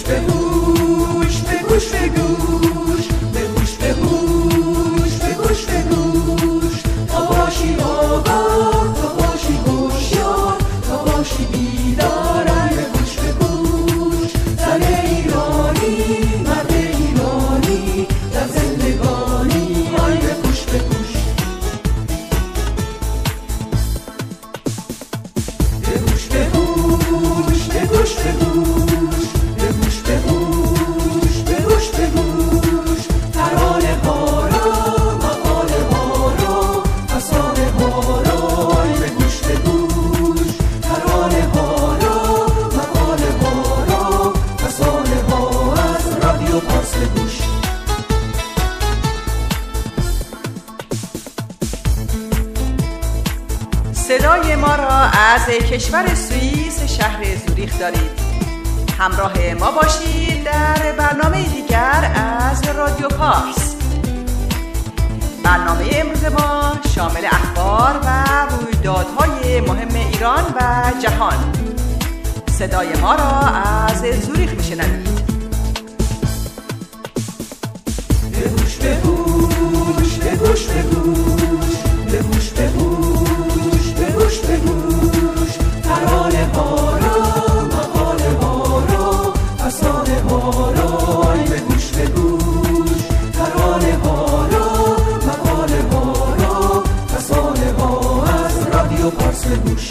به گوش، به گوش به گوش، به گوش به گوش، به گوش به گوش، تا باشی آگاه، تا باشی هوشیار، تا باشی بیدار. ای به گوش به گوش، زن ایرانی، مرد ایرانی، در زندگانی. ای به گوش به گوش، به گوش به گوش، به گوش به گوش، به گوش به گوش، به گوش به گوش، ترانه ها را، مقاله ها را، فسانه ها را. ای به گوش به گوش، ترانه ها را، مقاله ها را، فسانه ها از رادیو پارس گوش. صدای ما را از کشور سوئیس شهر زوریخ دارید. همراه ما باشید در برنامه دیگر از رادیو پارس. برنامه امروز ما شامل اخبار و رویدادهای مهم ایران و جهان. صدای ما را از زوریخ میشنوید. به گوش به گوش، به گوش به گوش، به گوش به گوش، به گوش به گوش، ترانه ها را، مقاله ها را، فسانه ها را. ای به گوش به گوش، ترانه ها را، مقاله ها را، فسانه ها از رادیو پارس گوش.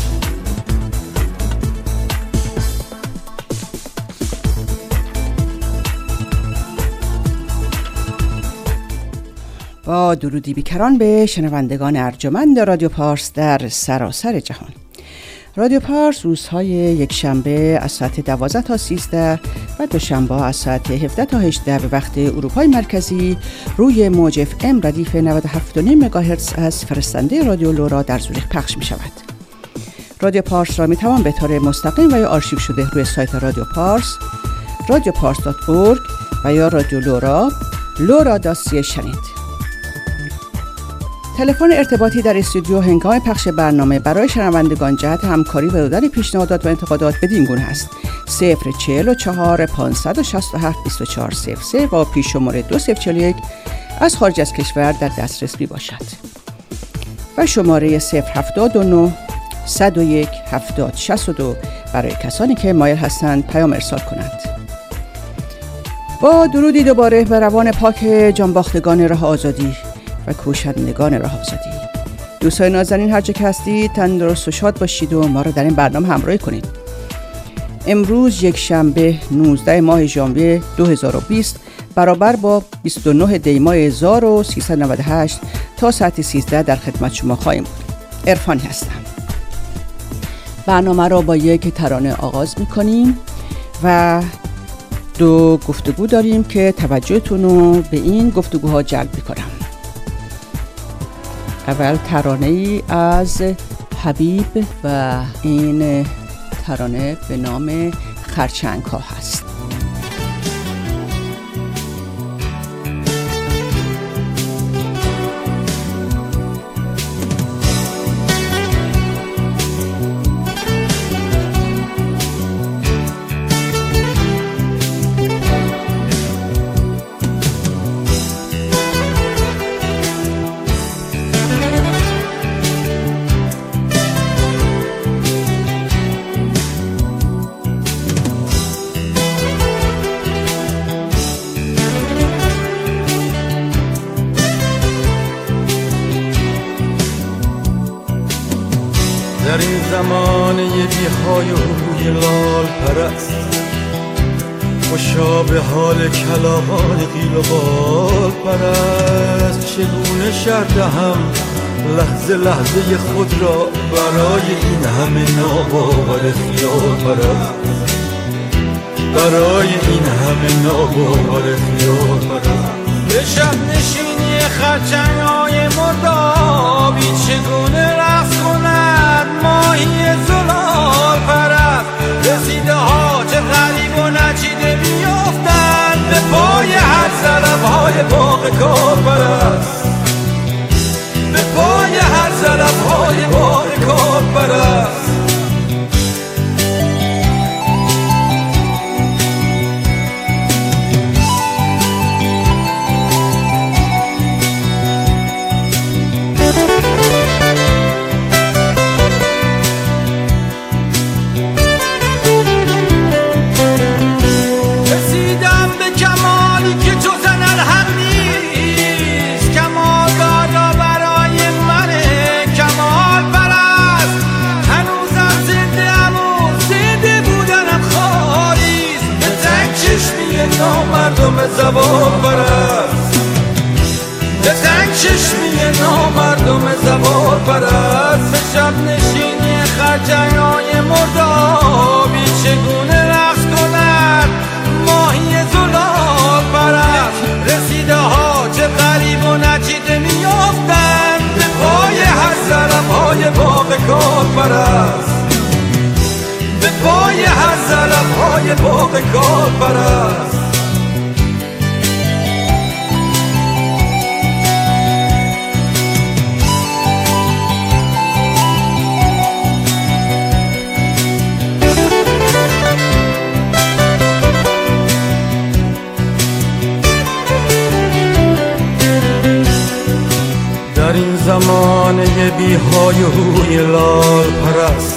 با درودی بیکران به شنوندگان ارجمند رادیو پارس در سراسر جهان. رادیو پارس روزهای یک شنبه از ساعت 12 تا 13 و دوشنبه از ساعت 17 تا 18 به وقت اروپای مرکزی روی موج FM ردیف 97.5 مگاهرتز از فرستنده رادیو لورا در زوریخ پخش می شود. رادیو پارس را می توان به طور مستقیم و یا آرشیو شده روی سایت رادیو پارس، radiopars.org و یا رادیو لورا، lora.ca شنید. تلفن ارتباطی در استودیو هنگام پخش برنامه برای شنوندگان جهت همکاری و دادن پیشنهادات و انتقادات بدین گونه است: 044 567 2400 و پیش شماره 2041 از خارج از کشور در دسترس می باشد و شماره 079 101 70 62 برای کسانی که مایل هستند پیام ارسال کنند. با درودی دوباره به روان پاک جانباختگان راه آزادی و کوشندگان راه آزادی. دوستان نازنین هر جا که هستید تندرست و شاد باشید و ما را در این برنامه همراهی کنید. امروز یک شنبه 19 ماه ژانویه 2020 برابر با 29 دی ماه 1398 تا ساعت 13 در خدمت شما خواهیم بود. عرفانی هستم. برنامه را با یک ترانه آغاز می‌کنیم و دو گفتگو داریم که توجهتون رو به این گفتگوها جلب می‌کنم. اول ترانه ای از حبیب و این ترانه به نام خرچنگ ها هست. در این زمانه بی‌های و روی لال پرست، خوشا به حال کلاغان قیل و بال پرست. چگونه شرح دهم لحظه لحظه خود را برای این همه ناباور خیال پرست، برای این همه ناباور خیال پرست. به شب نشینی خرچنگ‌های مردابی چگونه رقص کند ماهی زلال پرست. رسیده ها چه غریب و نچیده میافتند به پای هر سلب‌های باغ کار پرست، به پای هر سلب‌های باغ کار پرست. نامردم زبان پرست، به تنگ چشمی نامردم زبان پرست، به شب نشینی خرجنای مردابی چگونه رقص کند ماهی زلال پرست. رسیده ها چه غریب و نچیده میافتند به پای هر ظرف های باغ کار پرست، به پای هر ظرف های باغ کار پرست. در این زمانه بی‌های هوی لال پرست،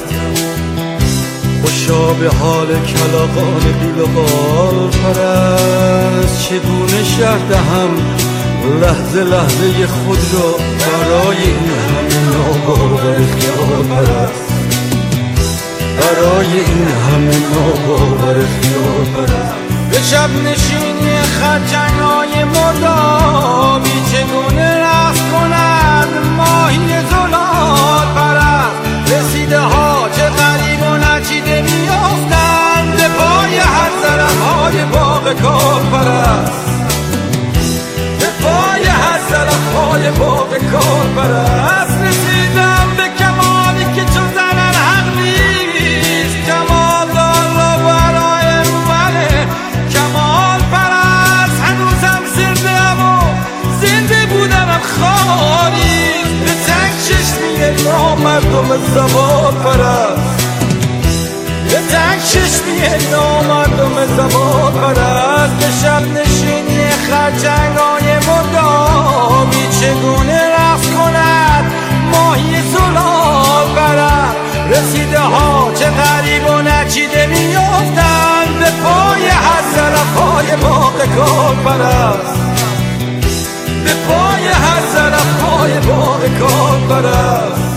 خوشا به حال کلاغان بی‌لغال پرست. چگونه شرح دهم لحظه لحظه خود را برای این همه ناباور خیال پرست، برای این همه ناباور خیال پرست. به شب نشینی خرچنگ‌های مردابی چگونه رقص کنند ماهی زلال پرست. رسیده ها چه غریب و نچیده میافتند به پای هر ظرف‌های باغ کار پرست، به پای هر ظرف‌های باغ کار پرست. رسیدم به کمالی که چون زنن حق نیست، کمال دار برای من کمال پرست. هنوزم زنده‌ام و زنده بودنم خالی، به تنگ چشمی نامردم زبان پرست، به تنگ چشمی نامردم زبان پرست. به شب نشینی خرچنگ‌های مردابی چگونه رقص کند ماهی زلال پرست. رسیده ها چه غریب و نچیده میافتند به پای هر ظرف‌های باغ کار پرست، به پای هر ظرف‌های باغ کار پرست.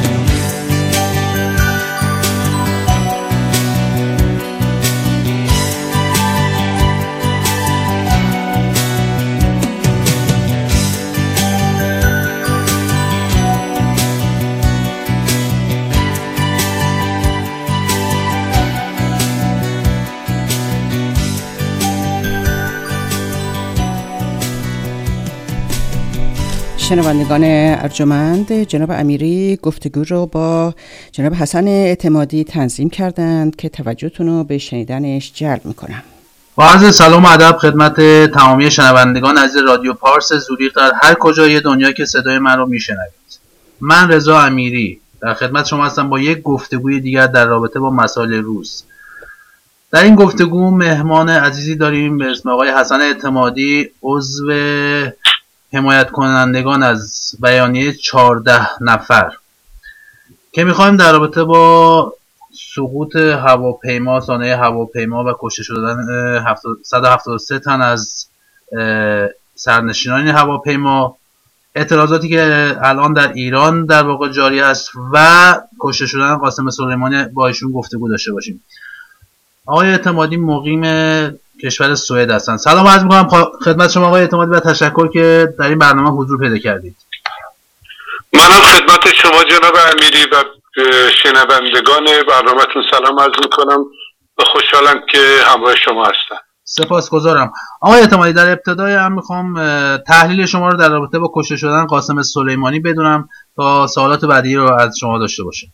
شنوندگان ارجمند، جناب امیری گفتگو رو با جناب حسن اعتمادی تنظیم کردند که توجهتون رو به شنیدنش جلب میکنم. با عرض سلام و ادب خدمت تمامی شنوندگان عزیز رادیو پارس زوریخ در هر کجای دنیا که صدای من رو میشنوید. من رضا امیری در خدمت شما هستم با یک گفتگوی دیگر در رابطه با مسائل روز. در این گفتگو مهمان عزیزی داریم به اسم آقای حسن اعتمادی، عضو حمایت کنندگان از بیانیه 14 نفر که میخوایم در رابطه با سقوط هواپیما، سانحه هواپیما و کشته شدن 173 تن از سرنشینان هواپیما، اعتراضاتی که الان در ایران در واقع جاری است و کشته شدن قاسم سلیمانی با ایشون گفتگو داشته باشیم. آقای اعتمادی مقیم کشور سوئد هستن. سلام عرض می‌کنم خدمت شما آقای اعتمادی و تشکر که در این برنامه حضور پیدا کردید. منم خدمت شما جناب امیری و شنوندگان برنامه‌تون سلام عرض می‌کنم و خوشحالم که همراه شما هستم. سپاسگزارم. آقای اعتمادی در ابتدای هم می‌خوام تحلیل شما رو در رابطه با کشته شدن قاسم سلیمانی بدونم تا سوالات بعدی رو از شما داشته باشم.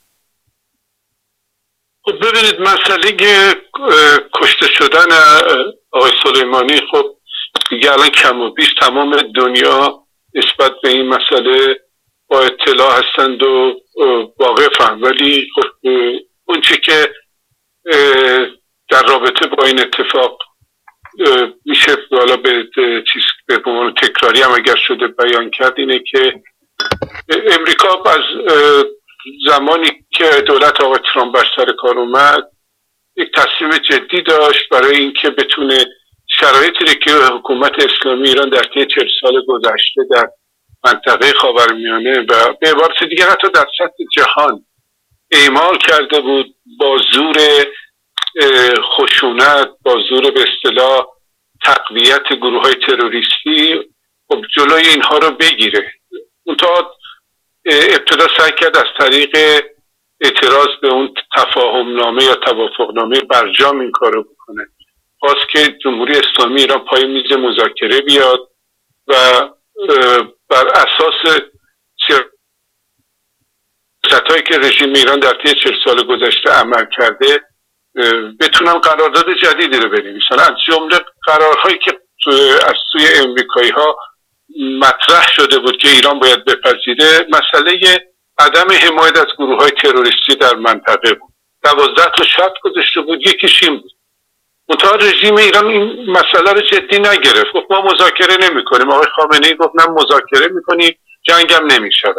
خب ببینید، مسئله کشته شدن آقای سلیمانی خب دیگه الان کم و بیش تمام دنیا نسبت به این مسئله با اطلاع هستند و واقفن، ولی خب اون چی که در رابطه با این اتفاق میشه حالا به عنوان تکراری هم اگر شده بیان کرد اینه که امریکا از زمانی که دولت آقای ترامپ بر سر کار اومد یک تصمیم جدی داشت برای اینکه بتونه شرایطی که حکومت اسلامی ایران در طی 40 سال گذشته در منطقه خاورمیانه و به عبارت دیگر حتی در سطح جهان اعمال کرده بود، با زور خشونت، با زور به اصطلاح تقویت گروه‌های تروریستی خب جلوی اینها رو بگیره. منتها ابتدا سعی کرد از طریق اعتراض به اون تفاهمنامه یا توافقنامه برجام این کارو بکنه. خواست که جمهوری اسلامی ایران پای میز مذاکره بیاد و بر اساس سیاستایی که رژیم ایران در طی 40 سال گذشته عمل کرده بتونن قرارداد جدیدی رو بنویسن. از جمله قرارهایی که از سوی امریکایی‌ها مطرح شده بود که ایران باید بپذیره مسئله عدم حمایت از گروه‌های تروریستی در منطقه بود. 12 تا شرط گذاشته بود، یکیش این بود. منتها رژیم ایران این مسئله رو جدی نگرفت. گفت ما مذاکره نمی‌کنیم. آقای خامنه‌ای گفت نه مذاکره می‌کنیم، جنگم نمی‌شود.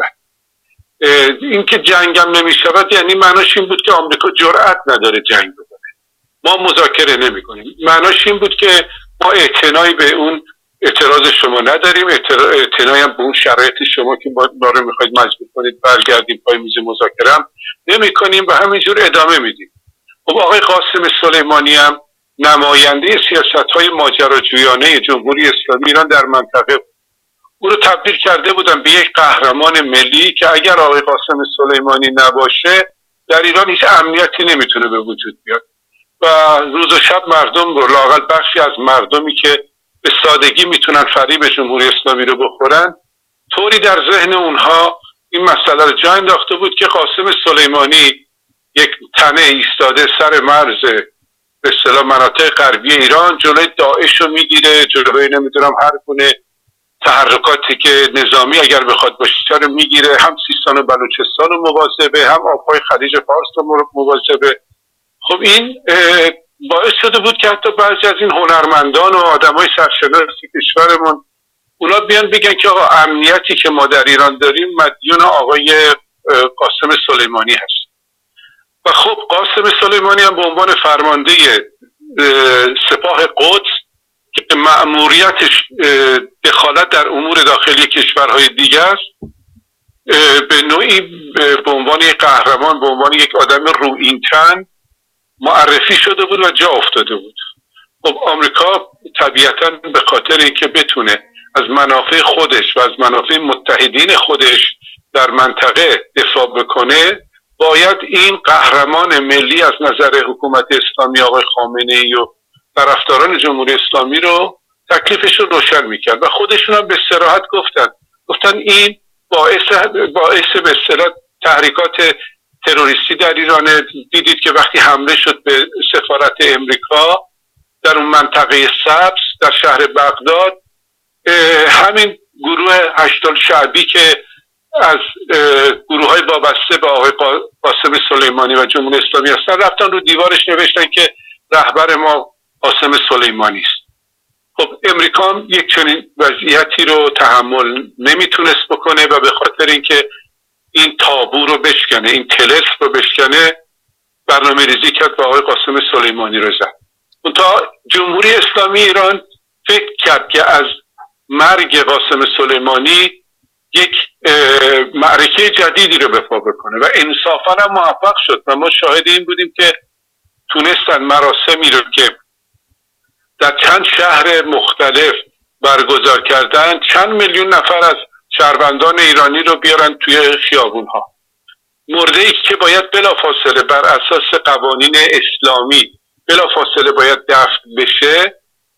اینکه جنگم نمی‌شود یعنی معناش این بود که آمریکا جرأت نداره جنگ بکنه. ما مذاکره نمی‌کنیم. معناش این بود که ما اعتنایی به اون اعتراض شما نداریم، اعتنایی هم به اون شرایط شما که ما رو میخواید مجبور کنید برگردیم پای میز مذاکره هم نمی کنیم و همینجور ادامه میدیم. خب آقای قاسم سلیمانی هم نماینده سیاست‌های ماجراجویانه جمهوری اسلامی ایران در منطقه او رو تبدیل کرده بودن به یک قهرمان ملی که اگر آقای قاسم سلیمانی نباشه در ایران هیچ امنیتی نمیتونه به وجود بیاد و روز و شب مردم رو، لااقل بخشی از مردمی که به سادگی میتونن فریب جمهوری اسلامی رو بخورن، طوری در ذهن اونها این مسئله رو جا انداخته بود که قاسم سلیمانی یک تنه ایستاده سر مرز به اصطلاح مناطق غربی ایران جلوی داعش رو میگیره، جلوی نمیدونم هر گونه تحرکاتی که نظامی اگر بخواد باشه رو میگیره، هم سیستان و بلوچستان رو مواظبه، هم آبهای خلیج فارس رو مواظبه. خب این باعث شده بود که حتی بعضی از این هنرمندان و آدمای سرشناس کشورمون اونا بیان بگن که آقا امنیتی که ما در ایران داریم مدیون آقای قاسم سلیمانی هست. و خب قاسم سلیمانی هم به عنوان فرمانده سپاه قدس که مأموریتش دخالت در امور داخلی کشورهای دیگه است، به نوعی به عنوان یک قهرمان، به عنوان یک آدم روئینتن معرفی شده بود و جا افتاده بود. خب آمریکا طبیعتاً به خاطر اینکه بتونه از منافع خودش و از منافع متحدین خودش در منطقه دفاع بکنه باید این قهرمان ملی از نظر حکومت اسلامی آقای خامنه‌ای و طرفداران جمهوری اسلامی رو تکلیفش رو روشن میکرد و خودشون هم به صراحت گفتن این باعث به اصطلاح تحریکات تروریستی در ایران. دیدید که وقتی حمله شد به سفارت امریکا در اون منطقه سبز در شهر بغداد، همین گروه هشتال شعبی که از گروه های وابسته به آقای قاسم سلیمانی و جمهوری اسلامی هستن رفتن رو دیوارش نوشتن که رهبر ما قاسم سلیمانی است. خب امریکا هم یک چنین وضعیتی رو تحمل نمیتونست بکنه و به خاطر اینکه این تابو رو بشکنه، این طلسم رو بشکنه، برنامه ریزی کرد و آقای قاسم سلیمانی رو زد. منتها جمهوری اسلامی ایران فکر کرد که از مرگ قاسم سلیمانی یک معرکه جدیدی رو بپا بکنه و انصافا هم موفق شد و ما شاهد این بودیم که تونستن مراسمی رو که در چند شهر مختلف برگزار کردن چند میلیون نفر از شهروندان ایرانی رو بیارن توی خیابون‌ها. مرده‌ای که باید بلافاصله بر اساس قوانین اسلامی بلافاصله باید دفن بشه،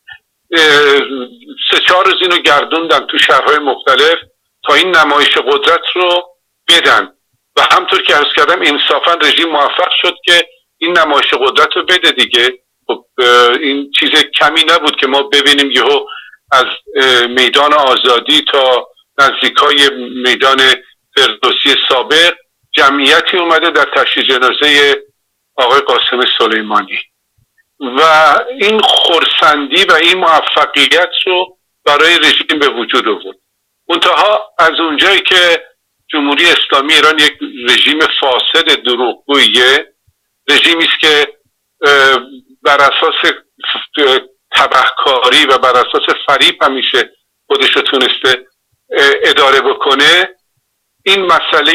3-4 روز اینو گردوندن تو شهرهای مختلف تا این نمایش قدرت رو بدن و همطور که عرض کردم انصافا رژیم موفق شد که این نمایش قدرت رو بده دیگه. خب این چیز کمی نبود که ما ببینیم یهو از میدان آزادی تا نزدیکای میدان فردوسی سابق جمعیتی اومده در تشییع جنازه آقای قاسم سلیمانی و این خرسندی و این موفقیت رو برای رژیم به وجود آورد. منتها از اونجایی که جمهوری اسلامی ایران یک رژیم فاسد دروغگویه، رژیمی است که بر اساس تبهکاری و بر اساس فریب همیشه خودش رو تونسته اداره بکنه، این مسئله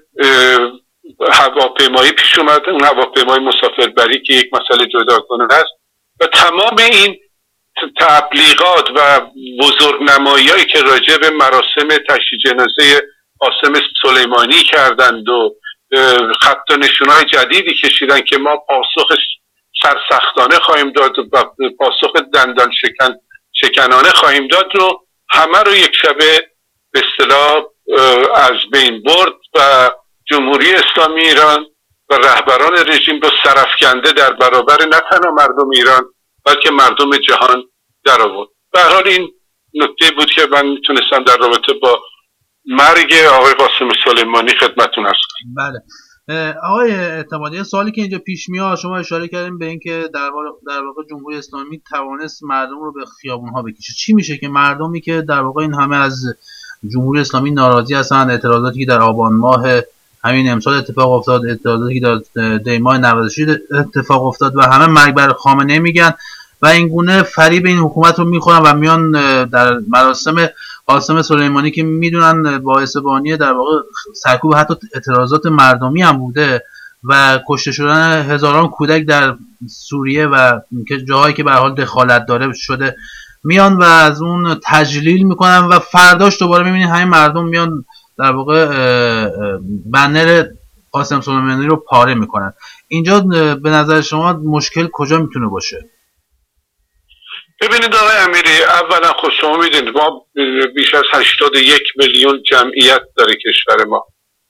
هواپیمایی پیش اومد، اون هواپیمای مسافربری که یک مسئله جداگانه است و تمام این تبلیغات و بزرگنمایی‌هایی که راجع به مراسم تشییع جنازه قاسم سلیمانی کردند و خط و نشون‌های جدیدی کشیدن که ما پاسخ سرسختانه خواهیم داد و پاسخ دندان شکنانه خواهیم داد رو همه رو یک شبه به اصطلاح از بین برد و جمهوری اسلامی ایران و رهبران رژیم رو سرافکنده در برابر نه تنها مردم ایران بلکه مردم جهان در آورد. به هر حال این نکته بود که من میتونستم در رابطه با مرگ آقای قاسم سلیمانی خدمتتون عرض کنم. بله آقای اعتمادی، سوالی که اینجا پیش میاد، شما اشاره کردیم به اینکه در واقع جمهوری اسلامی توانست مردم رو به خیابون‌ها بکشه. چی میشه که مردمی که در واقع این همه از جمهوری اسلامی ناراضی هستن، اعتراضاتی که در آبان ماه همین امسال اتفاق افتاد، اعتراضاتی که در دی ماه 96 اتفاق افتاد و همه مرگ بر خامنه‌ای میگن و این گونه فریب این حکومت رو میخورن و میان در مراسم قاسم سلیمانی که میدونن باعث بانی در واقع سرکوب حتی اعتراضات مردمی هم بوده و کشته شدن هزاران کودک در سوریه و که جاهایی که به هر حال دخالت داره شده، میان و از اون تجلیل میکنن و فرداش دوباره میبینید همین مردم میان در واقع بنر قاسم سلیمانی رو پاره میکنن. اینجا به نظر شما مشکل کجا میتونه باشه؟ ببینید آقای امیری، اولا خود شما میدونید ما بیش از 81 میلیون جمعیت داره کشور ما.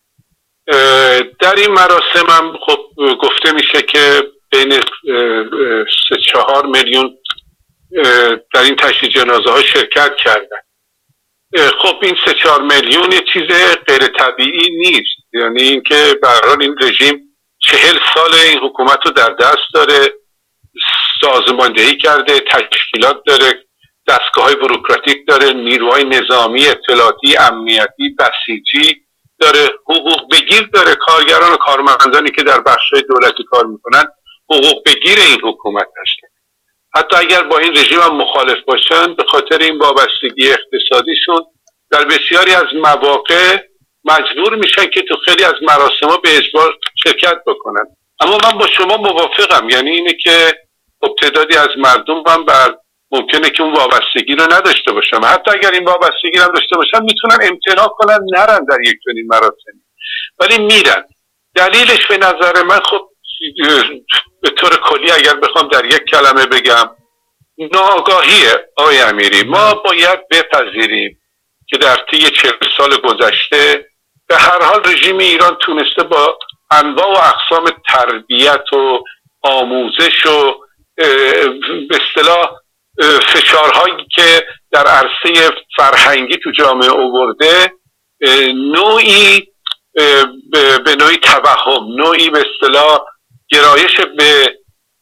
در این مراسم هم خب گفته میشه که بین 3-4 میلیون در این تشییع جنازه ها شرکت کردن. خب این 3-4 میلیون یه چیز غیر طبیعی نیست، یعنی اینکه به هر حال این رژیم 40 سال این حکومت رو در دست داره، سازماندهی کرده، تشکیلات داره، دستگاه‌های بوروکراتیک داره، نیروهای نظامی، اطلاعاتی، امنیتی، بسیجی داره، حقوق بگیر داره، کارگران و کارمندانی که در بخش‌های دولتی کار میکنن حقوق بگیر این حکومت هستن. حتی اگر با این رژیم هم مخالف باشن به خاطر این وابستگی اقتصادیشون در بسیاری از مواقع مجبور میشن که تو خیلی از مراسم‌ها به اجبار شرکت بکنن. اما من با شما موافقم، یعنی اینه که تعدادی از مردم هم ممکنه که اون وابستگی رو نداشته باشن، حتی اگر این وابستگی رو داشته باشن میتونن امتناع کنن نرن در یک چنین مراسمی، ولی میرن. دلیلش به نظر من خب به طور کلی اگر بخوام در یک کلمه بگم ناآگاهیه. آقای امیری، ما باید بپذیریم که در طی 40 سال گذشته به هر حال رژیم ایران تونسته با انواع و اقسام تربیت و آموزش و به اصطلاح فشارهایی که در عرصه فرهنگی تو جامعه آورده نوعی به نوعی توهم، نوعی به اصطلاح گرایش به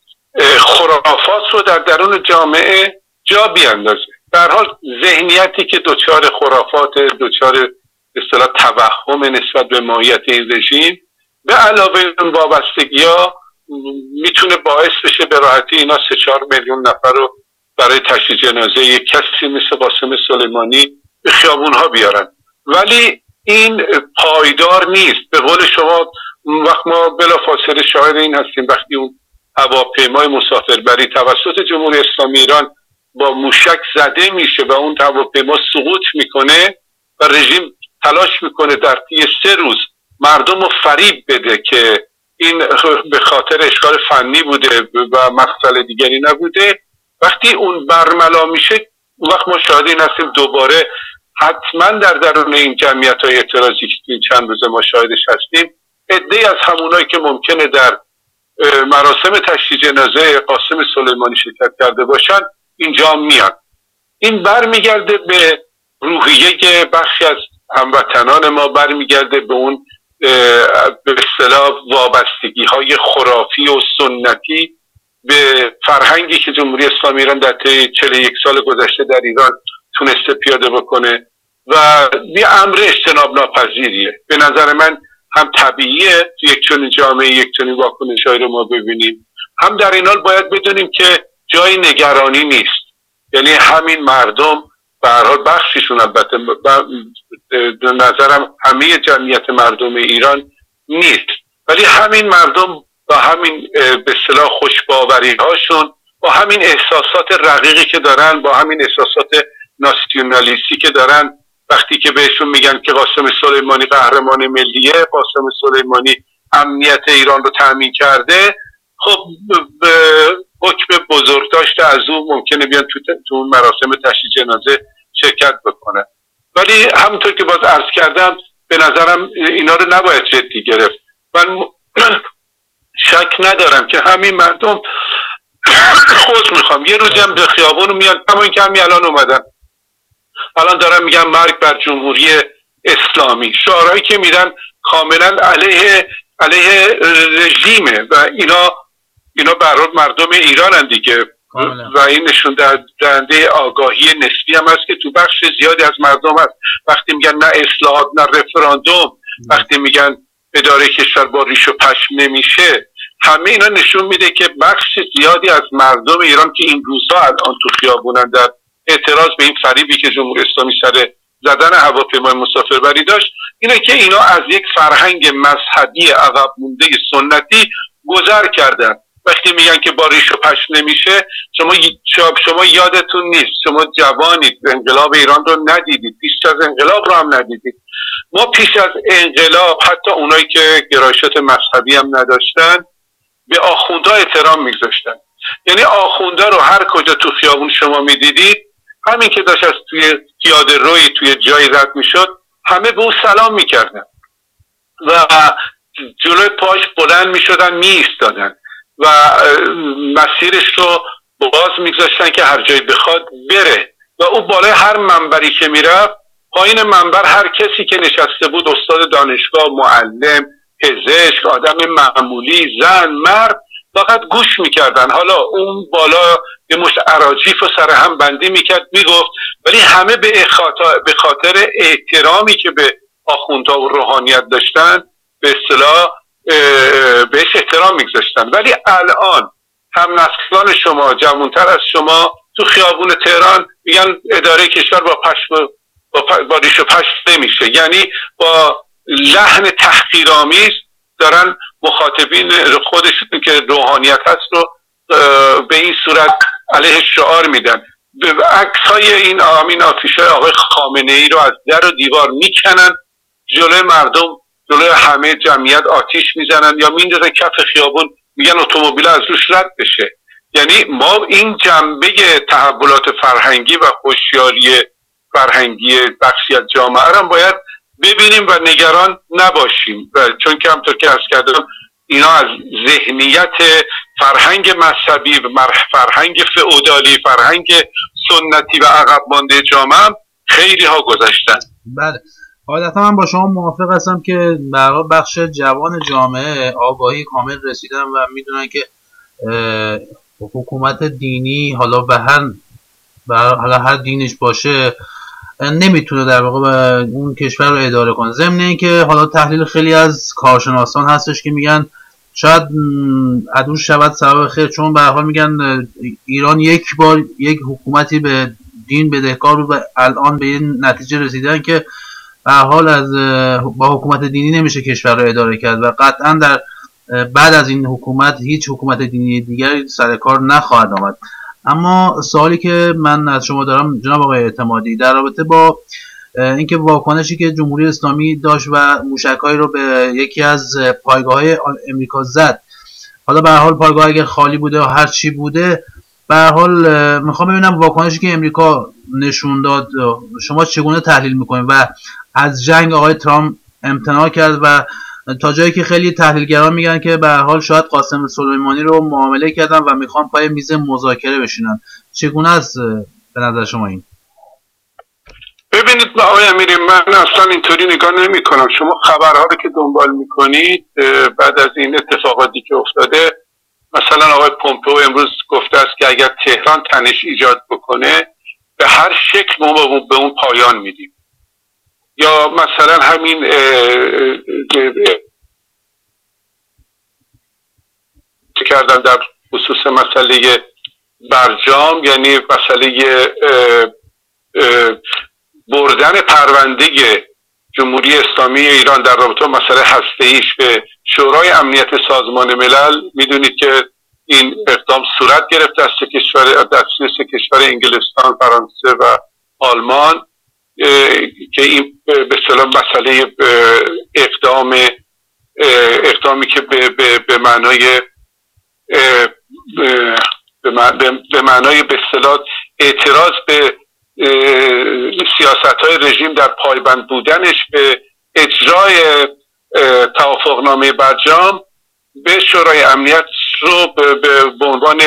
خرافات رو در درون جامعه جا بیاندازه. در حال ذهنیتی که دچار خرافات، دچار به اصطلاح توهم نسبت به ماهیت این رژیم، به علاوه اون وابستگی‌ها میتونه باعث بشه به راحتی اینا 3-4 میلیون نفر رو برای تشییع جنازه یک کسی مثل قاسم سلیمانی به خیابون‌ها بیارن. ولی این پایدار نیست. به قول شما وقت ما بلافاصله شاهد این هستیم وقتی اون هواپیمای مسافربری توسط جمهوری اسلامی ایران با موشک زده میشه و اون هواپیما سقوط میکنه و رژیم تلاش میکنه در طی 3 روز مردم رو فریب بده که این به خاطر اشکال فنی بوده و مسئله دیگری نبوده. وقتی اون برملا میشه اون وقت ما شاهد این هستیم دوباره حتما در درون این جمعیت های اعتراضی که این چند روز ما شاهدش هستیم عده‌ای از همونایی که ممکنه در مراسم تشییع جنازه قاسم سلیمانی شرکت کرده باشن اینجا میان. این برمیگرده به روحیه بخشی از هموطنان ما، برمیگرده به اون به اصطلاح وابستگی های خرافی و سنتی به فرهنگی که جمهوری اسلامی ایران در طی 41 سال گذشته در ایران تونسته پیاده بکنه و یه امر اجتناب ناپذیریه. به نظر من هم طبیعیه یک چنین جامعه یک چنین واکنش‌هایی رو ما ببینیم، هم در این حال باید بدونیم که جای نگرانی نیست. یعنی همین مردم به هر حال بخشیشون، البته به نظرم همه جمعیت مردم ایران نیست، ولی همین مردم با همین به اصطلاح خوشباوری هاشون، با همین احساسات رقیقی که دارن، با همین احساسات ناسیونالیستی که دارن، وقتی که بهشون میگن که قاسم سلیمانی قهرمان ملیه، قاسم سلیمانی امنیت ایران رو تأمین کرده، خب حکم بزرگ داشته از اون ممکنه بیان تو مراسم تشییع جنازه شرکت بکنه. ولی همونطور که باز عرض کردم به نظرم اینا رو نباید جدی گرفت. من شک ندارم که همین مردم خود میخوام یه روزی هم به خیابون میان، اما این که همین الان اومدن، الان دارن میگن مرگ بر جمهوری اسلامی، شعارهایی که میدن کاملا علیه رژیمه و اینا برای مردم ایران دیگه و این نشون دهنده آگاهی نسبی هم هست که تو بخش زیادی از مردم هست. وقتی میگن نه اصلاحات نه رفراندوم، وقتی میگن اداره کشور با ریش و پشم نمیشه، همه اینا نشون میده که بخش زیادی از مردم ایران که این روزها الان تو خیابونن در اعتراض به این فریبی که جمهوری اسلامی سر زدن هواپیمای مسافربری داشت، اینه که اینا از یک فرهنگ مذهبی عقب مونده سنتی گذر کردن. وقتی میگن که با ریش و پشم نمیشه، شما یادتون نیست، شما جوانید، انقلاب ایران رو ندیدید، پیش از انقلاب رو هم ندیدید. ما پیش از انقلاب حتی اونایی که گرایشات مذهبی هم نداشتن به آخوندا احترام میگذاشتن. یعنی آخوندا رو هر کجا تو خیابون شما میدیدید، همین که داشت از توی پیاده روی توی جایی رد میشد، همه به اون سلام میکردن و جلوی پاش بلند میشدن میایستادن و مسیرش رو باز میگذاشتن که هر جایی بخواد بره. و اون بالای هر منبری که میرفت، پایین منبر هر کسی که نشسته بود، استاد دانشگاه، معلم، پزشک، آدم معمولی، زن، مرد، فقط گوش میکردن. حالا اون بالا یه مشت اراجیف و سر هم بندی میکرد میگفت، ولی همه به خاطر احترامی که به آخوندها و روحانیت داشتن به اصطلاح بهش احترام میگذاشتن. ولی الان هم نسلان شما، جوانتر از شما، تو خیابون تهران میگن اداره کشور با ریش و پشم نمیشه. یعنی با لحن تحقیرآمیز دارن مخاطبین خودشون که روحانیت هست رو به این صورت علیه شعار میدن. عکس های این آفیش های آقای خامنه ای رو از در و دیوار میکنن، جلوی مردم، جلوی همه جمعیت آتیش میزنن یا میندازن کف خیابون، میگن اتومبیل از روش رد بشه. یعنی ما این جنبه تحولات فرهنگی و هوشیاری فرهنگی بخشی از جامعه را باید ببینیم و نگران نباشیم، و چون که همطور که عرض کردم اینا از ذهنیت فرهنگ مذهبی و فرهنگ فئودالی، فرهنگ سنتی و عقب مانده جامعه خیلی ها گذشتن. بله، حالتا من با شما موافق هستم که برای بخش جوان جامعه آگاهی کامل رسیدن و میدونن که حکومت دینی حالا به هر دینش باشه نمیتونه در واقع اون کشور رو اداره کنه. ضمن اینکه حالا تحلیل خیلی از کارشناسان هستش که میگن شاید عدوش شود سبب خیر، چون به هر حال میگن ایران یک بار یک حکومتی به دین بدهکار بود و الان به این نتیجه رسیدن که به هر حال با حکومت دینی نمیشه کشور رو اداره کرد و قطعا در بعد از این حکومت هیچ حکومت دینی دیگری سر کار نخواهد آمد. اما سوالی که من از شما دارم جناب آقای اعتمادی در رابطه با اینکه واکنشی که جمهوری اسلامی داشت و موشک‌هایی رو به یکی از پایگاه‌های امریکا زد، حالا به هر حال پایگاه اگر خالی بوده و هر چی بوده، به هر حال میخوام ببینم واکنشی که امریکا نشون داد شما چگونه تحلیل میکنید و از جنگ آقای ترامپ امتناع کرد و تا جایی که خیلی تحلیلگران میگن که به هر حال شاید قاسم سلیمانی رو معامله کردن و میخوان پای میز مذاکره بشینن. چگونه است به نظر شما این؟ ببینید آقای امیری، من اصلا اینطوری نگاه نمی کنم. شما خبرها رو که دنبال میکنید بعد از این اتفاقاتی که افتاده، مثلا آقای پومپئو امروز گفته است که اگر تهران تنش ایجاد بکنه به هر شکل ما به اون پایان میدیم. یا مثلا همین کردن در خصوص مسئله برجام، یعنی مسئله بردن پرونده جمهوری اسلامی ایران در رابطه با مسئله هسته‌ایش به شورای امنیت سازمان ملل. میدونید که این اقدام صورت گرفته از سه کشور انگلستان، فرانسه و آلمان که این به اصطلاح مسئله اقدامی که به معنای به اصطلاح اعتراض به سیاست‌های رژیم در پایبند بودنش به اجرای توافقنامه برجام به شورای امنیت رو به عنوان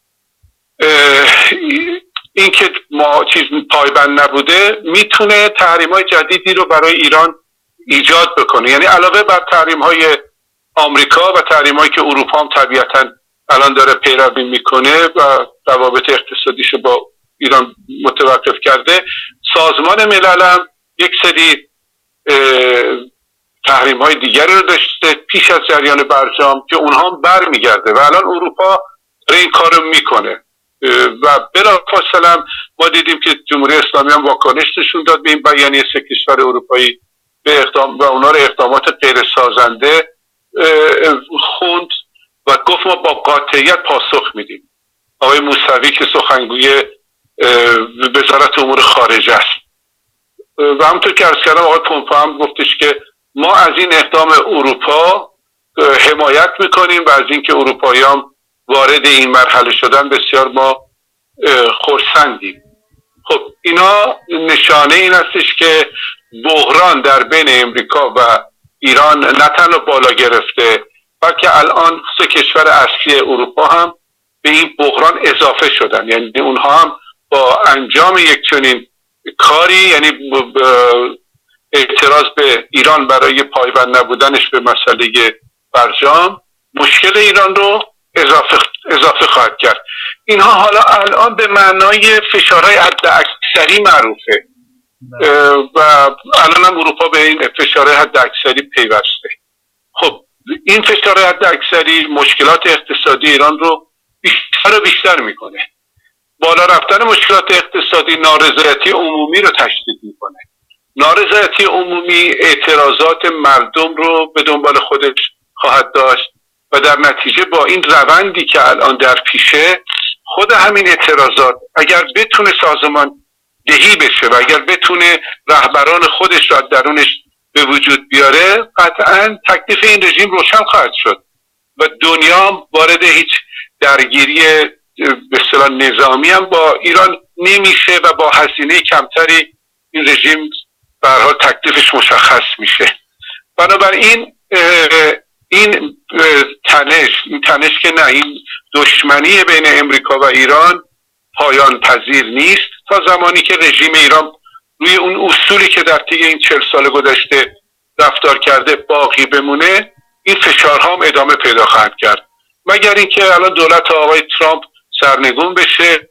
اینکه ما چیز پایبند نبوده میتونه تحریم‌های جدیدی رو برای ایران ایجاد بکنه. یعنی علاوه بر تحریم‌های آمریکا و تحریم‌هایی که اروپا هم طبیعتاً الان داره پیروی میکنه و روابط اقتصادیشو با ایران متوقف کرده، سازمان ملل هم یک سری تحریم‌های دیگری رو داشته پیش از جریان برجام که اونها هم برمیگرده و الان اروپا این کارو میکنه و بلافاصله ما دیدیم که جمهوری اسلامی هم واکنش نشون داد به این بیانیه سه کشور اروپایی به اقدام و اونا رو اقدامات غیر سازنده خوند و گفت ما با قاطعیت پاسخ میدیم. آقای موسوی که سخنگوی وزارت امور خارجه است و همونطور که عرض کردم آقای پومپئو هم گفتش که ما از این اقدام اروپا حمایت میکنیم و از اینکه اروپایی‌ها وارد این مرحله شدن بسیار ما خرسندیم. خب اینا نشانه این هستش که بحران در بین امریکا و ایران نه تنها بالا گرفته بلکه الان سه کشور اصلی اروپا هم به این بحران اضافه شدن. یعنی اونها هم با انجام یک چنین کاری، یعنی اعتراض به ایران برای پایبند نبودنش به مسئله برجام، مشکل ایران رو اضافه خواهد کرد. اینها حالا الان به معنای فشارهای حداکثری معروفه و الان هم اروپا به این فشارهای حداکثری پیوسته. خب این فشارهای حداکثری مشکلات اقتصادی ایران رو بیشتر و بیشتر میکنه. بالا رفتن مشکلات اقتصادی نارضایتی عمومی رو تشدید میکنه. نارضایتی عمومی اعتراضات مردم رو به دنبال خودش خواهد داشت و در نتیجه با این روندی که الان در پیشه خود همین اعتراضات اگر بتونه سازمان دهی بشه و اگر بتونه رهبران خودش را درونش به وجود بیاره، قطعا تکلیف این رژیم روشن خواهد شد و دنیا وارد هیچ درگیری به اصطلاح نظامی هم با ایران نمیشه و با هزینه کمتری این رژیم به هر حال تکلیفش مشخص میشه. بنابراین این تنش که نه، این دشمنی بین امریکا و ایران پایان پذیر نیست تا زمانی که رژیم ایران روی اون اصولی که در طی این 40 سال گذشته رفتار کرده باقی بمونه. این فشارها هم ادامه پیدا خواهد کرد مگر اینکه الان دولت آقای ترامپ سرنگون بشه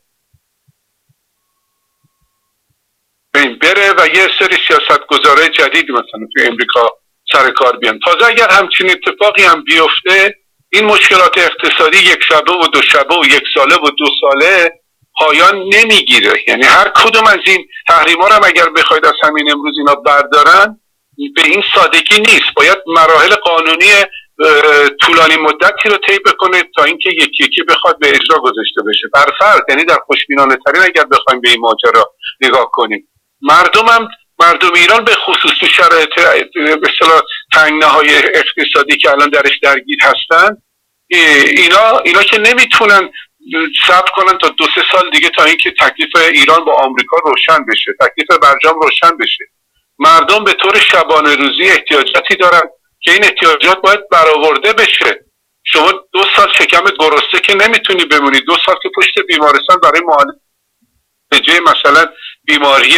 بره و یه سری سیاستگزارای جدید مثلا توی امریکا سر کار بیان. تازه اگر همچین اتفاقی هم بیفته این مشکلات اقتصادی یک شبه و دو شبه و یک ساله و 2 ساله پایان نمیگیره. یعنی هر کدوم از این تحریما رو هم اگر بخواید از همین امروز اینا بردارن به این سادگی نیست. باید مراحل قانونی طولانی مدتی رو طی بکنه تا اینکه یکی یکی بخواد به اجرا گذاشته بشه. برفرض یعنی در خوشبینانه ترین اگر بخوایم به این ماجرا نگاه کنیم، مردم ایران به خصوص شرایط به اصطلاح تنگناهای اقتصادی که الان درش درگیر هستن، اینا که نمیتونن صبر کنن تا 2-3 سال دیگه تا اینکه تکلیف ایران با آمریکا روشن بشه، تکلیف برجام روشن بشه. مردم به طور شبانه روزی احتیاجاتی دارن که این احتیاجات باید برآورده بشه. شما 2 سال شکم گرسنه که نمیتونی بمونی، 2 سال که پشت بیمارستان برای معالجه مثلا بیماری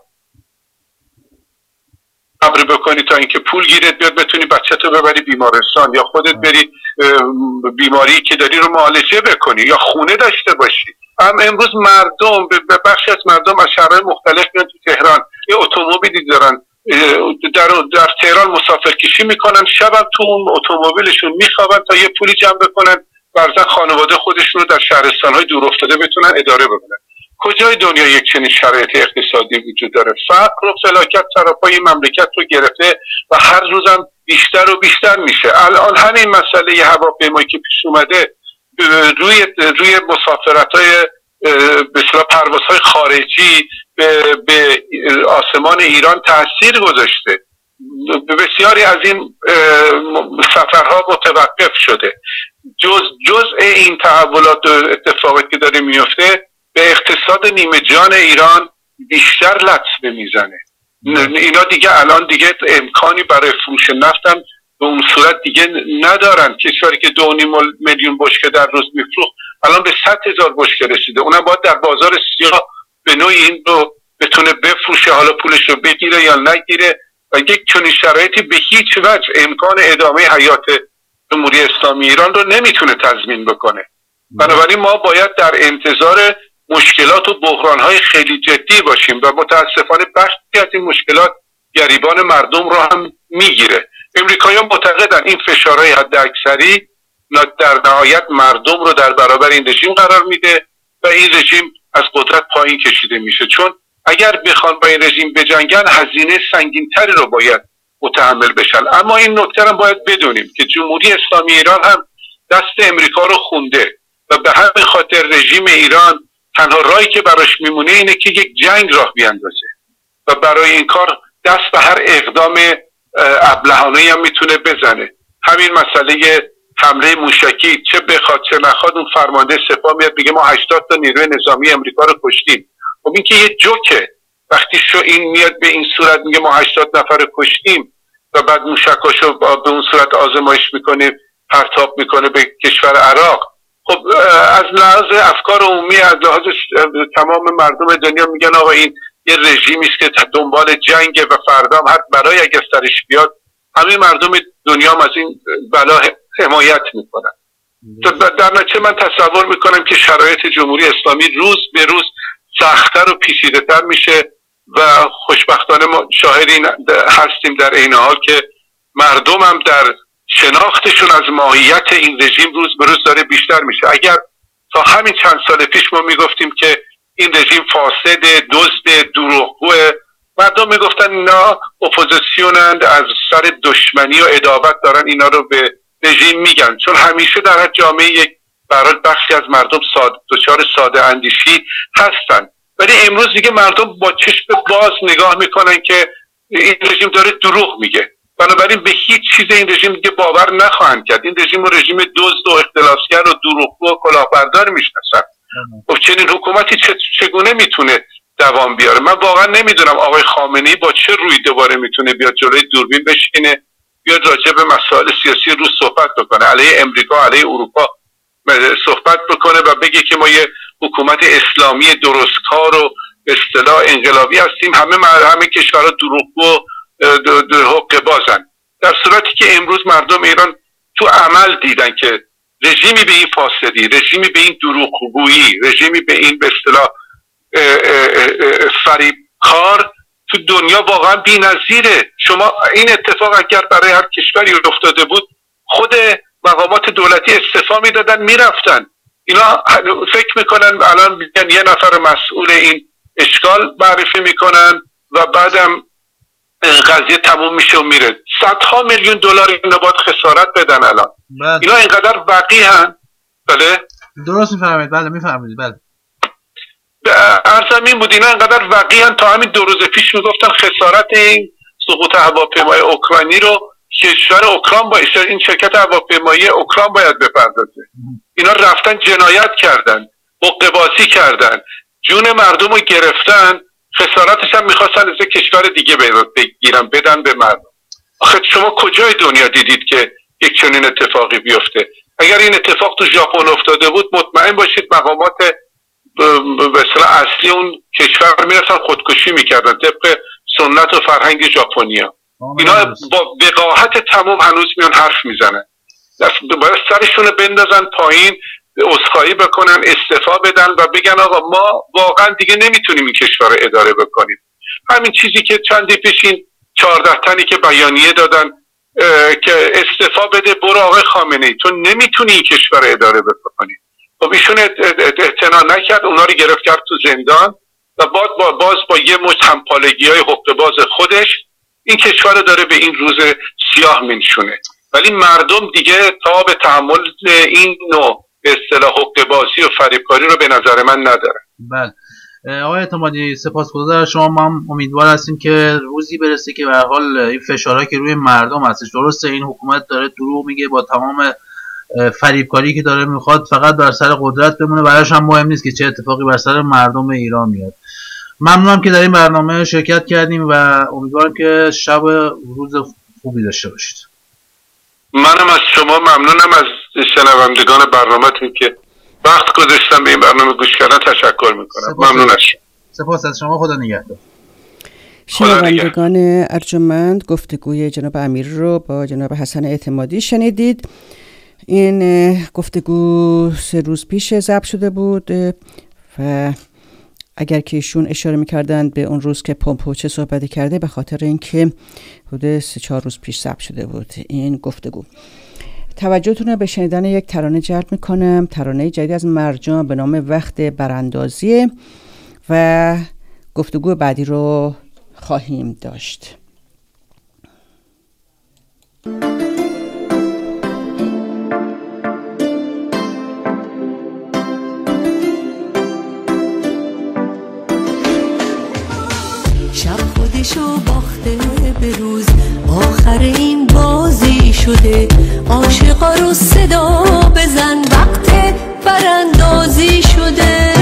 صبر بکنی تا اینکه پول گیرت بیاد بتونی بچه‌تو ببری بیمارستان یا خودت بری بیماری که داری رو معالجه بکنی یا خونه داشته باشی. امروز مردم به بخشی از مردم از شهرهای مختلف میان تو تهران یه اتومبیلی دارن، در تهران مسافر کشی میکنن، شب تو اون اتومبیلشون میخوابن تا یه پولی جمع بکنن برای خانواده خودشون رو در شهرستان‌های دور افتاده بتونن اداره بکنن. کجای دنیا یک چنین شرایط اقتصادی وجود داره؟ فقر و فلاکت طرفای مملکت رو گرفته و هر روزم بیشتر و بیشتر میشه. الان همین مسئله هواپیمایی که پیش اومده روی مسافرت‌های به اصطلاح پروازهای خارجی به آسمان ایران تاثیر گذاشته. بسیاری از این سفرها متوقف شده. جزء این تحولات و اتفاقی که داره میفته به اقتصاد نیمه جان ایران بیشتر لطمه میزنه. اینا دیگه الان دیگه امکانی برای فروش نفت هم به اون صورت دیگه ندارن. کشوری که 2.5 میلیون بشکه در روز میفروخت الان به 100,000 بشکه رسیده. اونم باید در بازار سیاه به نوعی این رو بتونه بفروشه، حالا پولش رو بگیره یا نگیره. و یک چنین شرایطی به هیچ وجه امکان ادامه حیات جمهوری اسلامی ایران رو نمیتونه تضمین بکنه. بنابراین ما باید در انتظار مشکلات و بحران‌های خیلی جدی باشیم و متاسفانه بخشی از این مشکلات گریبان مردم رو هم میگیره. امریکایی‌ها معتقدن این فشارهای حداکثری در نهایت مردم رو در برابر این رژیم قرار میده و این رژیم از قدرت پایین کشیده میشه، چون اگر بخوان با این رژیم بجنگن هزینه سنگین‌تری رو باید متحمل بشن. اما این نکته رو باید بدونیم که جمهوری اسلامی ایران هم دست امریکا رو خونده و به همین خاطر رژیم ایران تنها راهی که براش میمونه اینه که یک جنگ راه بیاندازه و برای این کار دست به هر اقدام ابلهانه‌ای هم میتونه بزنه. همین مسئله حمله موشکی چه بخواد چه نخواد اون فرمانده سپاه میاد بگه ما 80 تا نیروی نظامی امریکا رو کشتیم. خب این که یه جوکه. وقتی این میاد به این صورت میگه ما 80 نفر رو کشتیم و بعد موشکاشو به اون صورت آزمایش میکنه، پرتاب میکنه به کشور عراق. خب از لحاظ افکار عمومی، از لحاظ تمام مردم دنیا میگن آقا این یه رژیمی است که دنبال جنگه و فردا هم هر بلایی اگه سرش بیاد همه مردم دنیا هم از این بلا حمایت میکنن. در نتیجه من تصور میکنم که شرایط جمهوری اسلامی روز به روز سخت‌تر و پیچیده‌تر میشه و خوشبختانه ما شاهدین هستیم در این حال که مردم هم در شناختشون از ماهیت این رژیم روز به روز داره بیشتر میشه. اگر تا همین چند سال پیش ما میگفتیم که این رژیم فاسد، دزد، دروغگوه، مردم میگفتن اینا اپوزیسیونند، از سر دشمنی و عداوت دارن اینا رو به رژیم میگن، چون همیشه در هر جامعه یک برای بخشی از مردم دچار ساده اندیشی هستن. ولی امروز دیگه مردم با چشم باز نگاه میکنن که این رژیم داره دروغ میگه، بنابراین به هیچ چیز این رژیم دیگه باور نخواهند کرد. این رژیم رژیم دزد و اختلاسگر و دروغگو و کلاهبردار میشناسن. خب چنین حکومتی چگونه میتونه دوام بیاره؟ من واقعا نمیدونم آقای خامنه‌ای با چه روی دوباره میتونه بیاد جلوی دوربین بشینه، بیاد راجع به مسائل سیاسی روز صحبت بکنه، علیه امریکا، علیه اروپا صحبت بکنه و بگه که ما یه حکومت اسلامی درستکار و به اصطلاح انقلابی هستیم، همه کشورها دروغگو و حقه بازن. در صورتی که امروز مردم ایران تو عمل دیدن که رژیمی به این فاسدی، رژیمی به این دروغگویی، رژیمی به این به اصطلاح فریبکار تو دنیا واقعا بی‌نظیره. شما این اتفاق اگر برای هر کشوری افتاده بود خود مقامات دولتی استعفا میدادن میرفتن. اینا فکر میکنن الان میگن یه نفر مسئول این اشکال معرفی میکنن و بعدم قضیه تموم میشه و میره. صدها میلیون دلار اینا باید خسارت بدن الان. اینا اینقدر وقیحن. بله درست میفهمید. بله میفهمید. بله ارزم این بود اینا اینقدر وقیحن تا همین 2 روز پیش میگفتن خسارت این سقوط هواپیمای اوکراینی رو کشور اوکراین باید، این شرکت هواپیمایی اوکراین باید بپردازه. اینا رفتن جنایت کردن، حقه‌بازی کردن، جون مردم رو گرفتن، خسارتش هم میخواستن از کشور دیگه بگیرن بدن به مردم. آخه شما کجای دنیا دیدید که یک چنین اتفاقی بیفته؟ اگر این اتفاق تو ژاپن افتاده بود مطمئن باشید مقامات به اصطلاح اصلی اون کشور میرسن خودکشی میکردن طبق سنت و فرهنگ ژاپنیا. اینا با وقاحت تمام هنوز میان حرف میزنن. باید سرشون بندازن پایین، عذرخواهی بکنن، استعفا بدن و بگن آقا ما واقعا دیگه نمیتونیم این کشور رو اداره بکنیم. همین چیزی که چندی پیشین 14 تنی که بیانیه دادن که استعفا بده برو آقای خامنه‌ای تو نمیتونی این کشور رو اداره بکنی. خب ایشون اعتنا نکرد، اونا رو گرفت کرد تو زندان و باز با یه مشت همپالگی‌های حقه‌باز خودش این کشور رو داره به این روز سیاه منشونه. ولی مردم دیگه تا به تحمل این نوع به اصطلاح حقه‌بازی و فریبکاری رو به نظر من ندارن. بله آقای اعتمادی سپاسگزار شما. ما امیدوار هستیم که روزی برسه که به هر حال این فشارها که روی مردم هستش، درسته این حکومت داره دروغ میگه با تمام فریبکاری که داره میخواد فقط بر سر قدرت بمونه، براش هم مهم نیست که چه اتفاقی بر سر مردم ایران میاد. ممنونم که در این برنامه شرکت کردیم و امیدوارم که شب روز خوبی داشته باشید. منم از شما ممنونم، از شنوندگان برنامه‌تون که وقت گذاشتن به این برنامه گوش کردن تشکر میکنم. ممنون از شما. سپاس از شما. خدا نگهدار. شنوندگان ارجمند، گفتگوی جناب امیر رو با جناب حسن اعتمادی شنیدید. این گفتگو 3 روز پیش ضبط شده بود و اگر که ایشون اشاره میکردند به اون روز که پومپئو چه صحبتی کرده، به خاطر اینکه حدود 3-4 روز پیش ضبط شده بود این گفتگو. توجهتون رو به شنیدن یک ترانه جلب میکنم، ترانه جدید از مرجان به نام وقت براندازی و گفتگو بعدی رو خواهیم داشت. شب خودشو باخته به روز، آخر این بازی شده، عاشقا رو صدا بزن وقت براندازی شده.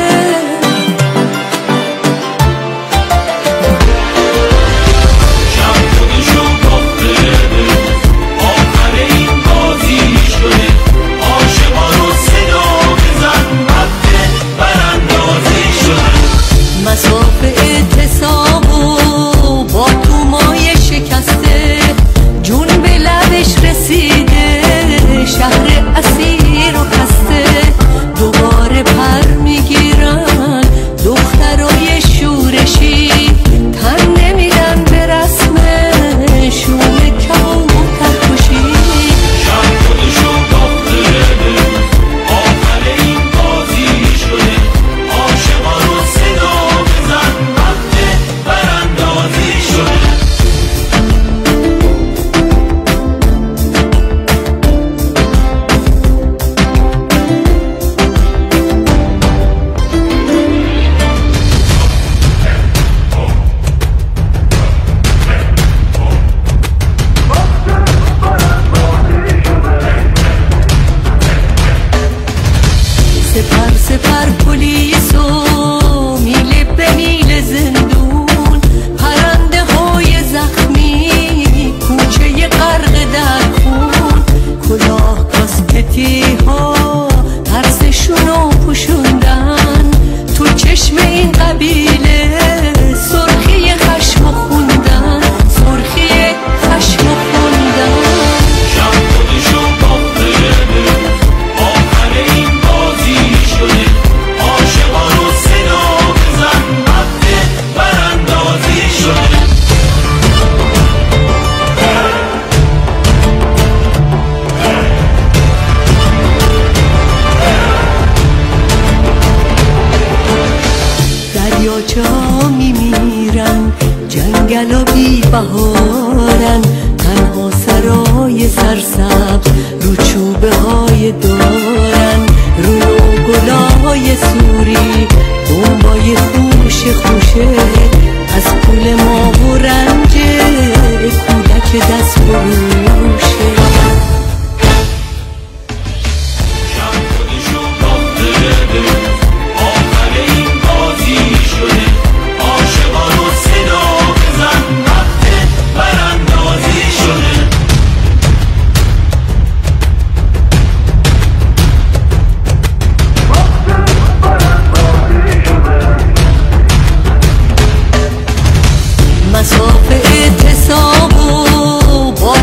شب خودشو باخته به روز، آخر این بازی شده، عاشقا رو صدا بزن وقت براندازی شده. مسافه اعتصاب و با تومای شکسته، جون به لبش رسیده، شهر اسیر و خسته، دوباره پر میگیرن دخترای شورشی، تن نمیدن به رسم شوم کم و ترکشی. شب خودشو باخته به روز، آخر این بازی شده، عاشقا رو صدا بزن وقت براندازی شده. سپر سپر پلیس و میله به میله زندون، پرنده های زخمی کوچه غرق در خون، کلاه کاسکتی ها ترسشونو پوشوندن، تو چشم این قبیله سرخی خشم خوندن، سرخی خشم خوندن. شب خودشو باخته به روز، آخر این بازی شده، عاشقا رو صدا بزن وقت براندازی شده. دریاچه ها میمیرن، جنگل ها بی بهارن، تنها سرای سرسبز رو چوبه های دارن، روی گلای سوری بمبای خوش خوشه، از پول ما و رنج کودک دست فروشه. شب خودشو باخته به روز، آخر این بازی شده، عاشقا رو صدا بزن وقت براندازی شده. مسافه اعتصاب و با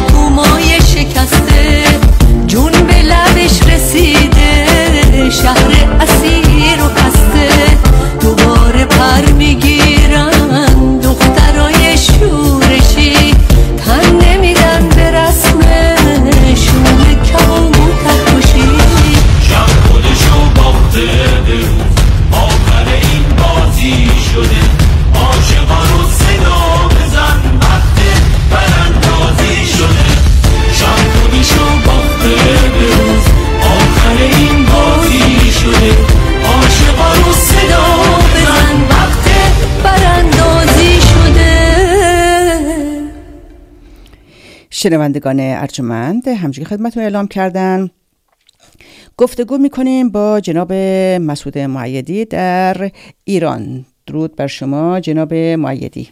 شنوندگان ارجمند، همچنین خدمتتون اعلام کردن گفتگو میکنیم با جناب مسعود مؤیدی در ایران. درود بر شما جناب مؤیدی.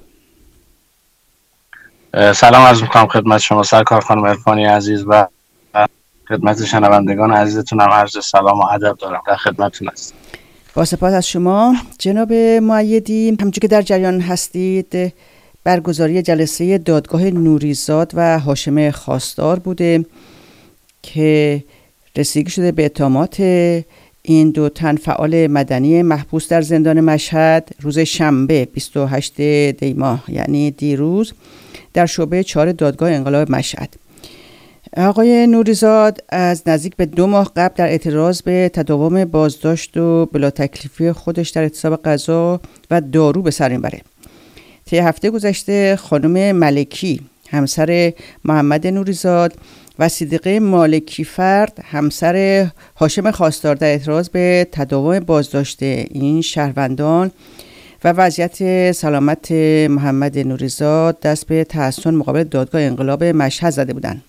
سلام عرض میکنم خدمت شما سرکار خانم عرفانی عزیز و خدمت شنوندگان عزیزتون هم عرض سلام و ادب دارم. در خدمتتون هستم. با سپاس از شما جناب مؤیدی. همچون که در جریان هستید برگزاری جلسه دادگاه نوریزاد و هاشم خواستار بوده که رسیدگی شده به اتهامات این دو تن فعال مدنی محبوس در زندان مشهد روز شنبه 28 دی ماه، یعنی دیروز، در شعبه 4 دادگاه انقلاب مشهد. آقای نوریزاد از نزدیک به 2 ماه قبل در اعتراض به تداوم بازداشت و بلا تکلیفی خودش در اعتصاب غذا و دارو به سر میبره. طی هفته گذشته خانم ملکی همسر محمد نوریزاد و صدیقه مالکی فرد همسر هاشم خواستار در اعتراض به تداوم بازداشت این شهروندان و وضعیت سلامت محمد نوریزاد دست به تحسن مقابل دادگاه انقلاب مشهد زده بودند.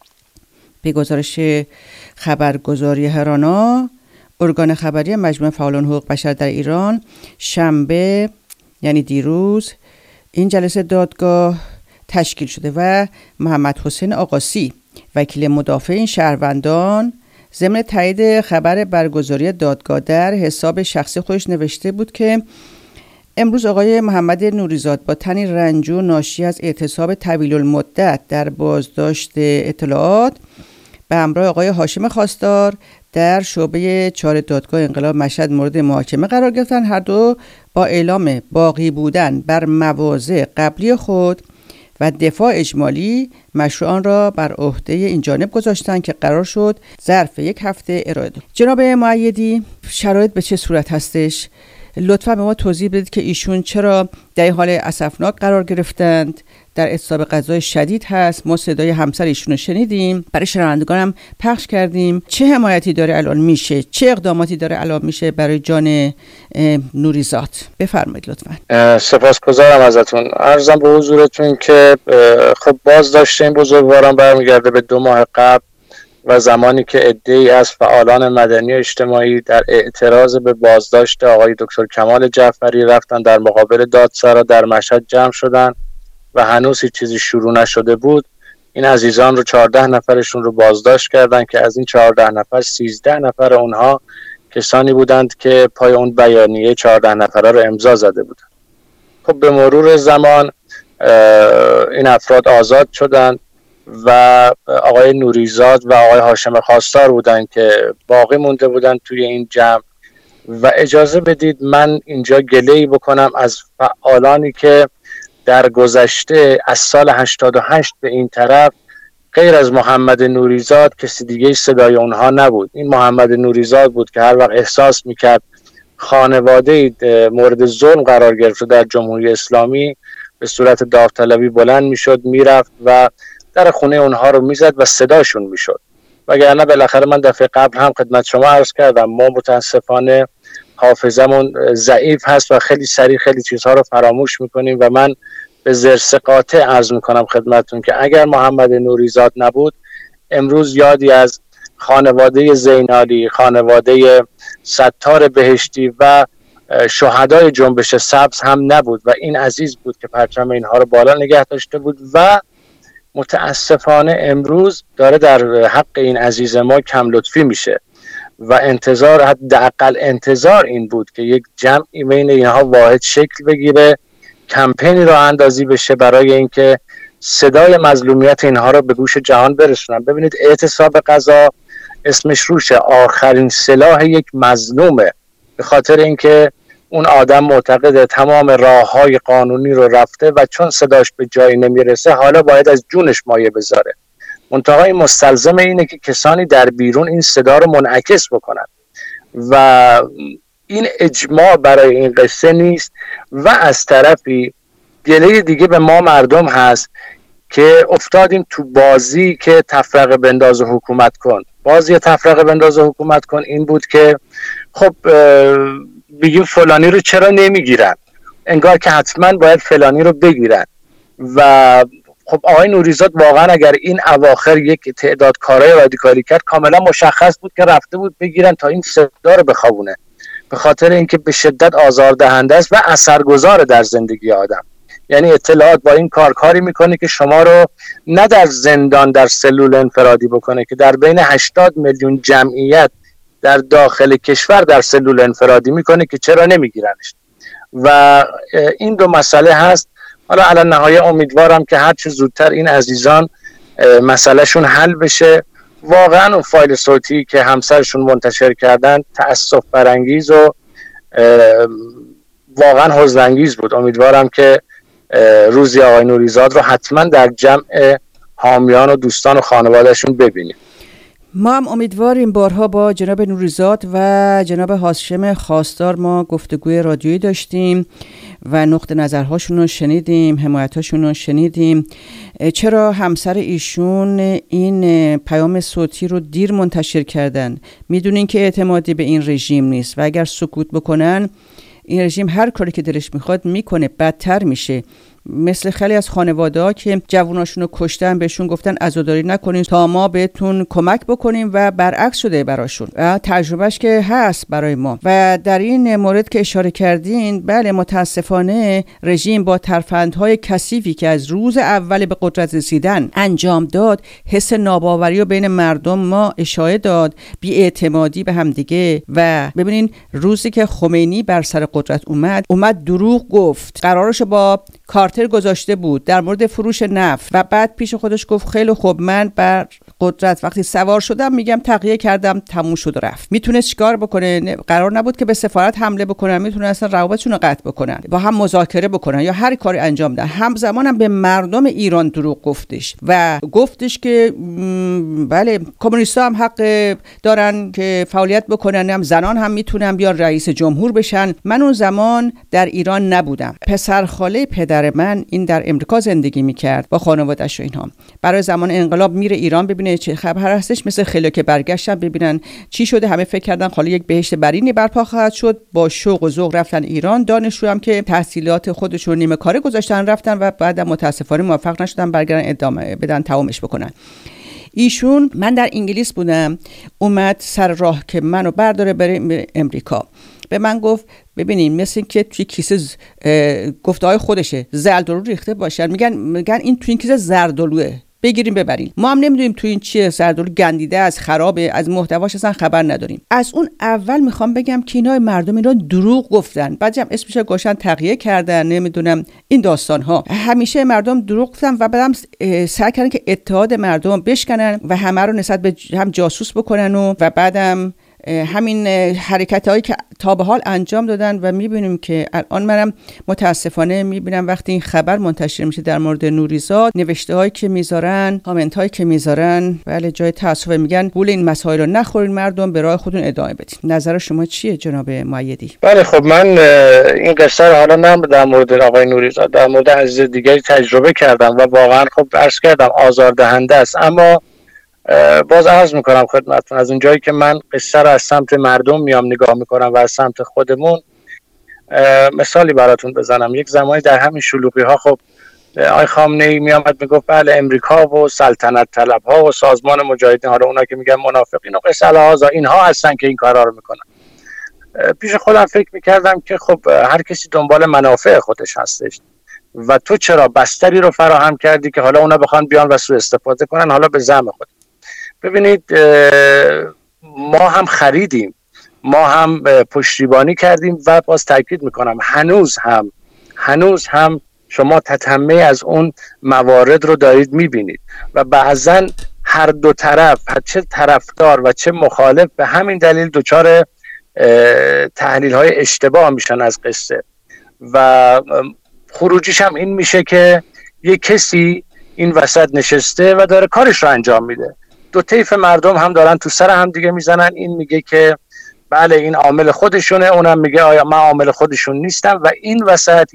به گزارش خبرگزاری هرانا، ارگان خبری مجموعه فعالان حقوق بشر در ایران، شنبه یعنی دیروز این جلسه دادگاه تشکیل شده و محمد حسین آقاسی وکیل مدافع این شهروندان ضمن تایید خبر برگزاری دادگاه در حساب شخصی خودش نوشته بود که امروز آقای محمد نوریزاد با تنی رنجور ناشی از اعتصاب طویل المدت در بازداشت اطلاعات به همراه آقای هاشم خواستار در شعبه 4 دادگاه انقلاب مشهد مورد محاکمه قرار گرفتن. هر دو با اعلام باقی بودن بر مواضع قبلی خود و دفاع اجمالی مشروعان را بر عهده این جانب گذاشتند که قرار شد ظرف 1 هفته ارائه دهند. جناب مؤیدی، شرایط به چه صورت هستش؟ لطفا به ما توضیح بدید که ایشون چرا در این حال اسفناک قرار گرفتند، در اعتصاب غذای شدید هست. ما صدای همسر ایشون رو شنیدیم، برای شنوندگانم پخش کردیم. چه حمایتی داره الان میشه، چه اقداماتی داره الان میشه برای جان نوریزاد؟ بفرمایید لطفا. سپاسگزارم ازتون. عرضم به حضورتون که خب بازداشت این بزرگواران برمیگرده به 2 ماه قبل و زمانی که عده‌ای از فعالان مدنی و اجتماعی در اعتراض به بازداشت آقای دکتر کمال جعفری رفتن در مقابل دادسرا در مشهد جمع شدن و هنوز هیچ چیزی شروع نشده بود. این عزیزان رو 14 نفرشون رو بازداشت کردن که از این 14 نفر 13 نفر اونها کسانی بودند که پای اون بیانیه 14 نفره رو امضا زده بودند. خب به مرور زمان این افراد آزاد شدند و آقای نوریزاد و آقای هاشم خواستار بودند که باقی مونده بودند توی این جمع. و اجازه بدید من اینجا گله‌ای بکنم از فعالانی که در گذشته از سال 88 به این طرف غیر از محمد نوریزاد کسی دیگه صدای اونها نبود. این محمد نوریزاد بود که هر وقت احساس میکرد خانواده مورد ظلم قرار گرفته در جمهوری اسلامی به صورت داوطلبی بلند میشد، میرفت و در خونه اونها رو میزد و صداشون میشد. وگرنه بالاخره من دفعه قبل هم خدمت شما عرض کردم ما متاسفانه حافظمون ضعیف هست و خیلی سریع خیلی چیزها رو فراموش میکنیم و من به ضرس قاطع عرض میکنم خدمتتون که اگر محمد نوریزاد نبود امروز یادی از خانواده زینالی، خانواده ستار بهشتی و شهدای جنبش سبز هم نبود و این عزیز بود که پرچم اینها رو بالا نگه داشته بود و متاسفانه امروز داره در حق این عزیز ما کم لطفی میشه و انتظار، حداقل انتظار این بود که یک جمعی بین اینها واحد شکل بگیره، کمپینی راه اندازی بشه برای اینکه صدای مظلومیت اینها رو به گوش جهان برسونن. ببینید اعتصاب غذا اسمش روشه، آخرین سلاح یک مظلومه، به خاطر اینکه اون آدم معتقده تمام راههای قانونی رو رفته و چون صداش به جایی نمیرسه حالا باید از جونش مایه بذاره. منتهای مستلزم اینه که کسانی در بیرون این صدا رو منعکس بکنن و این اجماع برای این قصه نیست. و از طرفی گله دیگه به ما مردم هست که افتادیم تو بازی که تفرقه بنداز و حکومت کن. بازی تفرقه بنداز و حکومت کن این بود که خب بگیم فلانی رو چرا نمیگیرن، انگار که حتما باید فلانی رو بگیرن و خب آقای نوریزاد واقعا اگر این اواخر یک تعداد کارهای رادیکالی کرد، کاملا مشخص بود که رفته بود بگیرن تا این صدا رو بخوابونه، به خاطر اینکه به شدت آزاردهنده است و اثرگذار در زندگی آدم. یعنی اطلاعات با این کاری میکنه که شما رو نه در زندان در سلول انفرادی بکنه، که در بین 80 میلیون جمعیت در داخل کشور در سلول انفرادی میکنه که چرا نمیگیرنش. و این دو مسئله هست. حالا الان نهایت امیدوارم که هر چه زودتر این عزیزان مسئلهشون حل بشه. واقعا اون فایل صوتی که همسرشون منتشر کردن تأسف برانگیز و واقعا حزن انگیز بود. امیدوارم که روزی آقای نوریزاد رو حتما در جمع حامیان و دوستان و خانوادهشون ببینیم. ما هم امیدواریم. بارها با جناب نوریزاد و جناب هاشم خواستار ما گفتگوی رادیویی داشتیم و نقطه نظرهاشون رو شنیدیم، حمایتاشون رو شنیدیم. چرا همسر ایشون این پیام صوتی رو دیر منتشر کردن؟ میدونین که اعتمادی به این رژیم نیست و اگر سکوت بکنن این رژیم هر کاری که دلش میخواد میکنه، بدتر میشه. مثل خیلی از خانواده‌ها که جواناشون رو کشتن بهشون گفتن عزاداری نکنین تا ما بهتون کمک بکنیم و برعکس شده براشون. تجربهش که هست برای ما. و در این مورد که اشاره کردین، بله متاسفانه رژیم با ترفندهای کثیفی که از روز اول به قدرت رسیدن انجام داد، حس ناباوری رو بین مردم ما اشاعه داد، بی‌اعتمادی به هم دیگه. و ببینین روزی که خمینی بر سر قدرت اومد دروغ گفت، قرارش با کارتر گذاشته بود در مورد فروش نفت و بعد پیش خودش گفت خیلی خوب من بر قدرت وقتی سوار شدم میگم تقیه کردم، تموم شد و رفت. میتونست چیکار بکنه؟ قرار نبود که به سفارت حمله بکنن، میتونه اصلا روابطشون رو قطع بکنن، با هم مذاکره بکنن یا هر کاری انجام بدن. همزمان هم به مردم ایران دروغ گفتش و گفتش که بله کمونیست‌ها هم حق دارن که فعالیت بکنن، هم زنان هم میتونن بیان رئیس جمهور بشن. من اون زمان در ایران نبودم. پسرخاله پدر من این در امریکا زندگی میکرد با خانواده‌اش و اینها. برای زمان انقلاب میره ایران ببینه چه خبر هستش، مثل خیلی که برگشتن ببینن چی شده. همه فکر کردن حالا یک بهشت برینی برپا خواهد شد. با شوق و ذوق رفتن ایران. دانشجو هم که تحصیلات خودشون نیمه کاره گذاشتن رفتن و بعد متاسفانه موفق نشدن برگردن ادامه بدن، تمامش بکنن. ایشون من در انگلیس بودم، اومد سر راه که منو برداره بره امریکا. به من گفت ببینین مثل که توی کیسه گفته‌های خودشه زردالو ریخته باشن، میگن این توی این کیسه زردالوئه، بگیریم ببرین. ما هم نمیدونیم توی این چیه، زردالو گندیده از خرابه، از محتواش اصلا خبر نداریم. از اون اول میخوام بگم که اینا مردم اینا دروغ گفتن، بعدم اسمش گوشن تقیه کردن، نمیدونم این داستان ها. همیشه مردم دروغ گفتن و بعدم سعی کردن که اتحاد مردم بشکنن و همه رو نسبت به هم جاسوس بکنن و بعدم همین حرکت هایی که تا به حال انجام دادن. و میبینیم که الان منم متاسفانه میبینم وقتی این خبر منتشر میشه در مورد نوریزاد، نوشته هایی که میذارن، کامنت هایی که میذارن، بله جای تاسف، میگن گول این مسائل رو نخورین، مردم به راه خودتون ادامه بدین. نظر شما چیه جناب مؤیدی؟ بله خب من این قصه رو حالا نه در مورد آقای نوریزاد، در مورد عزیز دیگری تجربه کردم و واقعا خب عرض کردم آزاردهنده است. اما باز عرض میکنم خدمتتون، از اونجایی که من قصه رو از سمت مردم میام نگاه میکنم و از سمت خودمون، مثالی براتون بزنم. یک زمانی در همین شلوغی ها خب آقای خامنه‌ای میامد میگفت بله امریکا و سلطنت طلب ها و سازمان مجاهدین، حالا اونا که میگن منافقین و قصه هازا، اینها هستن که این کارا رو میکنن. پیش خودم فکر میکردم که خب هر کسی دنبال منافع خودش هستش و تو چرا بستری رو فراهم کردی که حالا اونا بخوان بیان و سوء استفاده کنن، حالا به زعم خود. ببینید ما هم خریدیم، ما هم پشتیبانی کردیم و باز تاکید میکنم هنوز هم شما تتمه از اون موارد رو دارید میبینید و بعضن هر دو طرف، چه طرفدار و چه مخالف، به همین دلیل دچار تحلیل های اشتباه میشن از قصه و خروجیش هم این میشه که یک کسی این وسط نشسته و داره کارش رو انجام میده. دو طیف مردم هم دارن تو سر هم دیگه میزنن. این میگه که بله این عامل خودشونه، اونم میگه آیا من عامل خودشون نیستم. و این وسط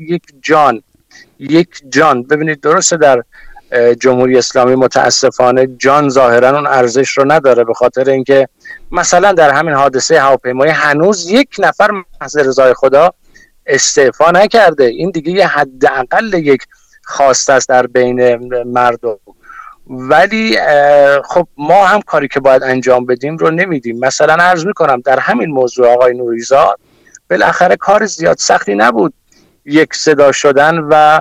یک جان ببینید، درسته در جمهوری اسلامی متاسفانه جان ظاهرا اون ارزش رو نداره، به خاطر اینکه مثلا در همین حادثه هواپیمایی هنوز یک نفر محض رضای خدا استعفا نکرده. این دیگه یه حداقل یک خواسته است در بین مردم. ولی خب ما هم کاری که باید انجام بدیم رو نمیدیم. مثلا عرض میکنم در همین موضوع آقای نوریزاد بالاخره کار زیاد سختی نبود، یک صدا شدن و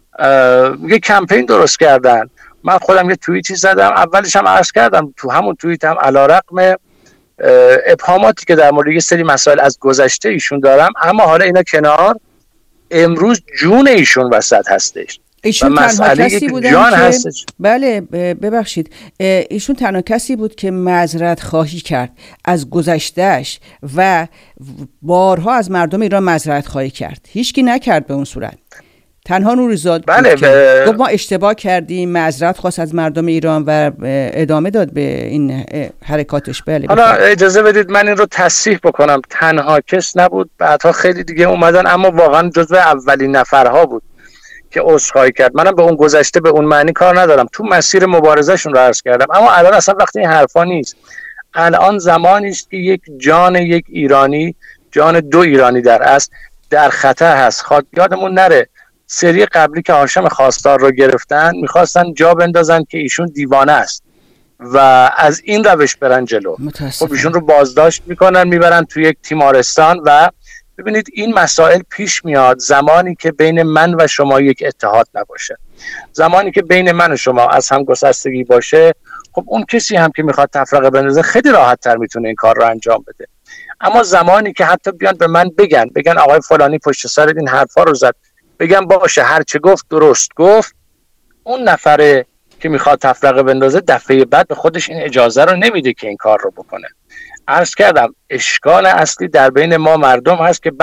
یک کمپین درست کردن. من خودم یه توییتی زدم، اولش هم عرض کردم تو همون توییتم علیرغم ابهاماتی که در مورد یه سری مسائل از گذشته ایشون دارم، اما حالا اینا کنار، امروز جون ایشون وسط هستش. ایشون تنها کسی بودن که بله ببخشید ایشون تنها کسی بود که معذرت خواهی کرد از گذشتهش و بارها از مردم ایران معذرت خواهی کرد. هیچکی نکرد به اون صورت. تنها نوریزاد بله گفت ما اشتباه کردیم، معذرت خواست از مردم ایران و ادامه داد به این حرکاتش. بله حالا اجازه بدید من این رو تصحیح بکنم، تنها کس نبود، بعدها خیلی دیگه اومدن، اما واقعا جزو اولین نفرها بود که عذرخواهی کرد. منم به اون گذشته به اون معنی کار ندارم، تو مسیر مبارزهشون رو عرض کردم. اما الان اصلا وقتی این حرفا نیست، الان زمانی است که یک جان یک ایرانی، جان دو ایرانی در اصل در خطر هست. یادمون نره سری قبلی که هاشم خواستار رو گرفتن میخواستن جا بندازن که ایشون دیوانه است و از این روش برن جلو. خب ایشون رو بازداشت میکنن، میبرن توی یک تیمارستان. و ببینید این مسائل پیش میاد زمانی که بین من و شما یک اتحاد نباشه، زمانی که بین من و شما از هم گسستگی باشه. خب اون کسی هم که میخواد تفرقه بندازه خیلی راحت تر میتونه این کار رو انجام بده. اما زمانی که حتی بیان به من بگن آقای فلانی پشت سر این حرفا رو زد، بگم باشه هر چه گفت درست گفت، اون نفره که میخواد تفرقه بندازه دفعه بعد به خودش این اجازه رو نمیده که این کار رو بکنه. عرض کردم اشکال اصلی در بین ما مردم هست که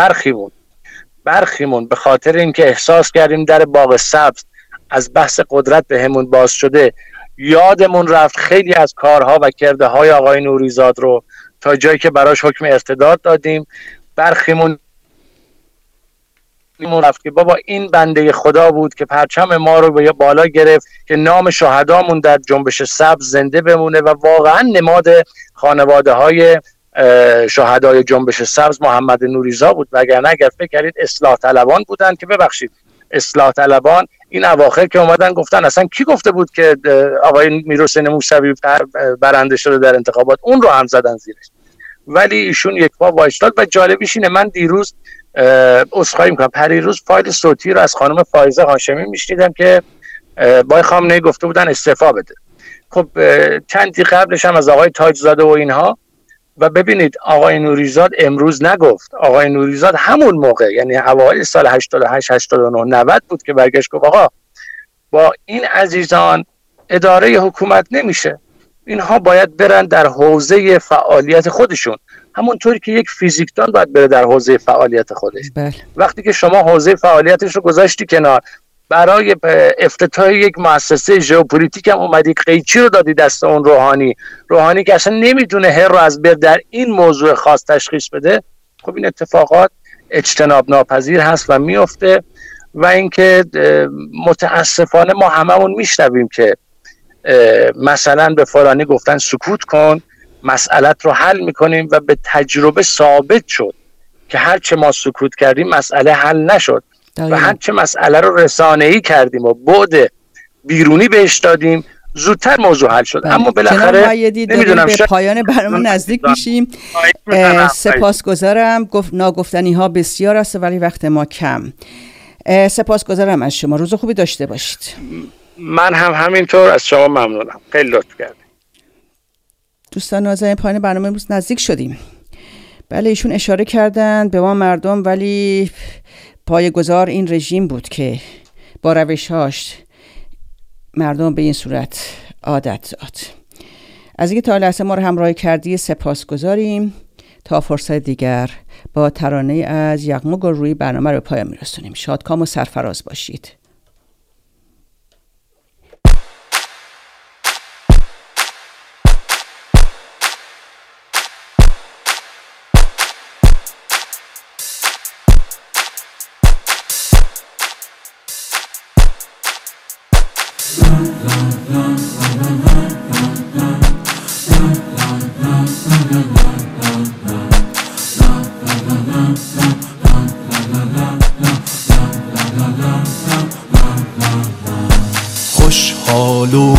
برخیمون به خاطر اینکه احساس کردیم در باغ سبز از بحث قدرت به همون باز شده، یادمون رفت خیلی از کارها و کرده های آقای نوریزاد رو تا جایی که براش حکم ارتداد دادیم. برخیمون رفت که بابا این بنده خدا بود که پرچم ما رو به بالا گرفت که نام شهدامون در جنبش سبز زنده بمونه و واقعا نماد خانواده های شهدای جنبش سبز محمد نوریزاد بود. وگرنه اگر فکر کردید اصلاح طلبان بودن، که ببخشید اصلاح طلبان این اواخر که اومدن گفتن اصلا کی گفته بود که آقای میرحسین موسوی برنده شده در انتخابات، اون رو هم زدن زیرش. ولی ایشون یک پا وایستاد. و جالبیش اینه من دیروز عذرخواهی میکنم پریروز فایل صوتی رو از خانم فائزه هاشمی میشنیدم که با خامنه‌ای گفته بودن استعفا بده. خب چندی قبلش هم از آقای تاجزاده و اینها. و ببینید آقای نوریزاد امروز نگفت، آقای نوریزاد همون موقع یعنی اوایل سال 88 89 90 بود که برگشت گفت آقا با این عزیزان اداره حکومت نمیشه، اینها باید برن در حوزه فعالیت خودشون، همونطوری که یک فیزیکدان باید بره در حوزه فعالیت خودش. وقتی که شما حوزه فعالیتش رو گذاشتی کنار، برای افتتاح یک مؤسسه ژئوپلیتیک هم اومدی قیچی رو دادی دست اون روحانی که اصلا نمیدونه هر رو از بر در این موضوع خاص تشخیص بده. خب این اتفاقات اجتناب ناپذیر هست و میفته. و اینکه متاسفانه ما هممون میشنویم که مثلا به فلانی گفتن سکوت کن، مسئلت رو حل میکنیم، و به تجربه ثابت شد که هرچه ما سکوت کردیم مسئله حل نشد و هرچه مسئله رو رسانه‌ای کردیم و بعد بیرونی بهش دادیم زودتر موضوع حل شد. اما بالاخره نمیدونم به پایان برنامه نزدیک میشیم. سپاسگزارم. ناگفتنی ها بسیار است ولی وقت ما کم. سپاسگزارم از شما. روز خوبی داشته باشید. من هم همینطور از شما ممنونم. خیلی لطف کردید. دوستان نازنین پایان برنامه امروز نزدیک شدیم. بله ایشون اشاره کردن به ما مردم، ولی پایه‌گذار این رژیم بود که با روش‌هاش مردم به این صورت عادت داد. از اینکه تا لحظه ما رو همراهی کردی سپاسگزاریم. تا فرصت دیگر با ترانه از یغما گلرویی برنامه رو به پایان میرسونیم. شادکام و سرفراز باشید.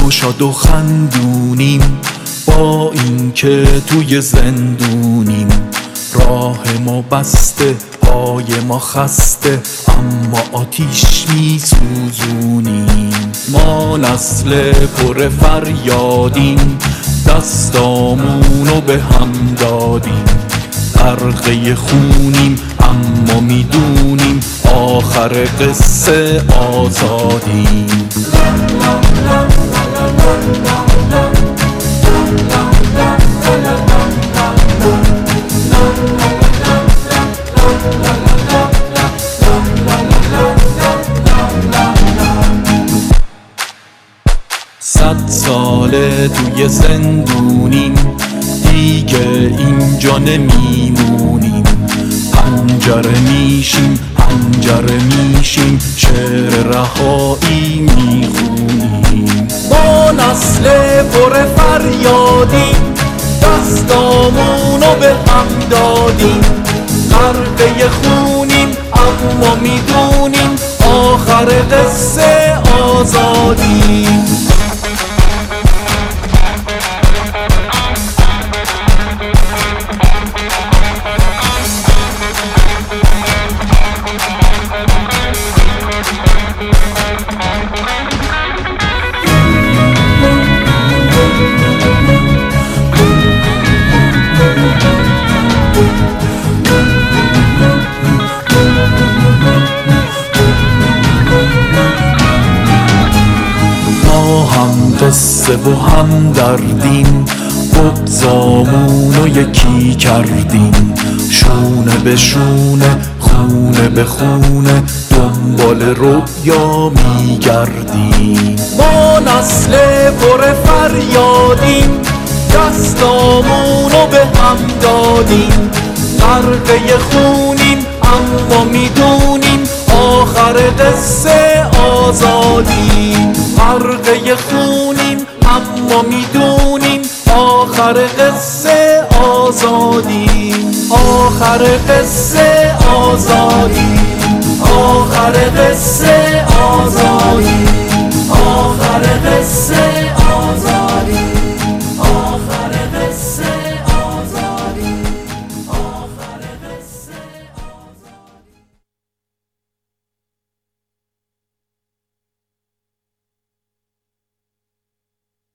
شاد و خندونیم با این که توی زندونیم. راه ما بسته، پای ما خسته، اما آتیش میسوزونیم. ما نسل پر فریادیم، دستامونو به هم دادیم. غرقه خونیم اما میدونیم آخر قصه آزادیم. صد ساله توی زندونیم، دیگه اینجا نمیمونیم. پنجره میشیم، پنجره میشیم، شعر رهایی میخونیم. ما نسل پر فریادیم، دستامونو به هم دادیم. غرقه خونیم اما میدونیم آخر قصه آزادیم. قصه و هم دردیم، بغضامونو یکی کردیم. شونه به شونه، خونه به خونه، دنبال رؤیا میگردیم. ما نسل پر فریادیم، دستامونو به هم دادیم. غرقه خونیم اما میدونیم آخر قصه آزادیم. غرقه خونیم اما میدونیم آخر قصه آزادیم. آخر قصه آزادیم. آخر قصه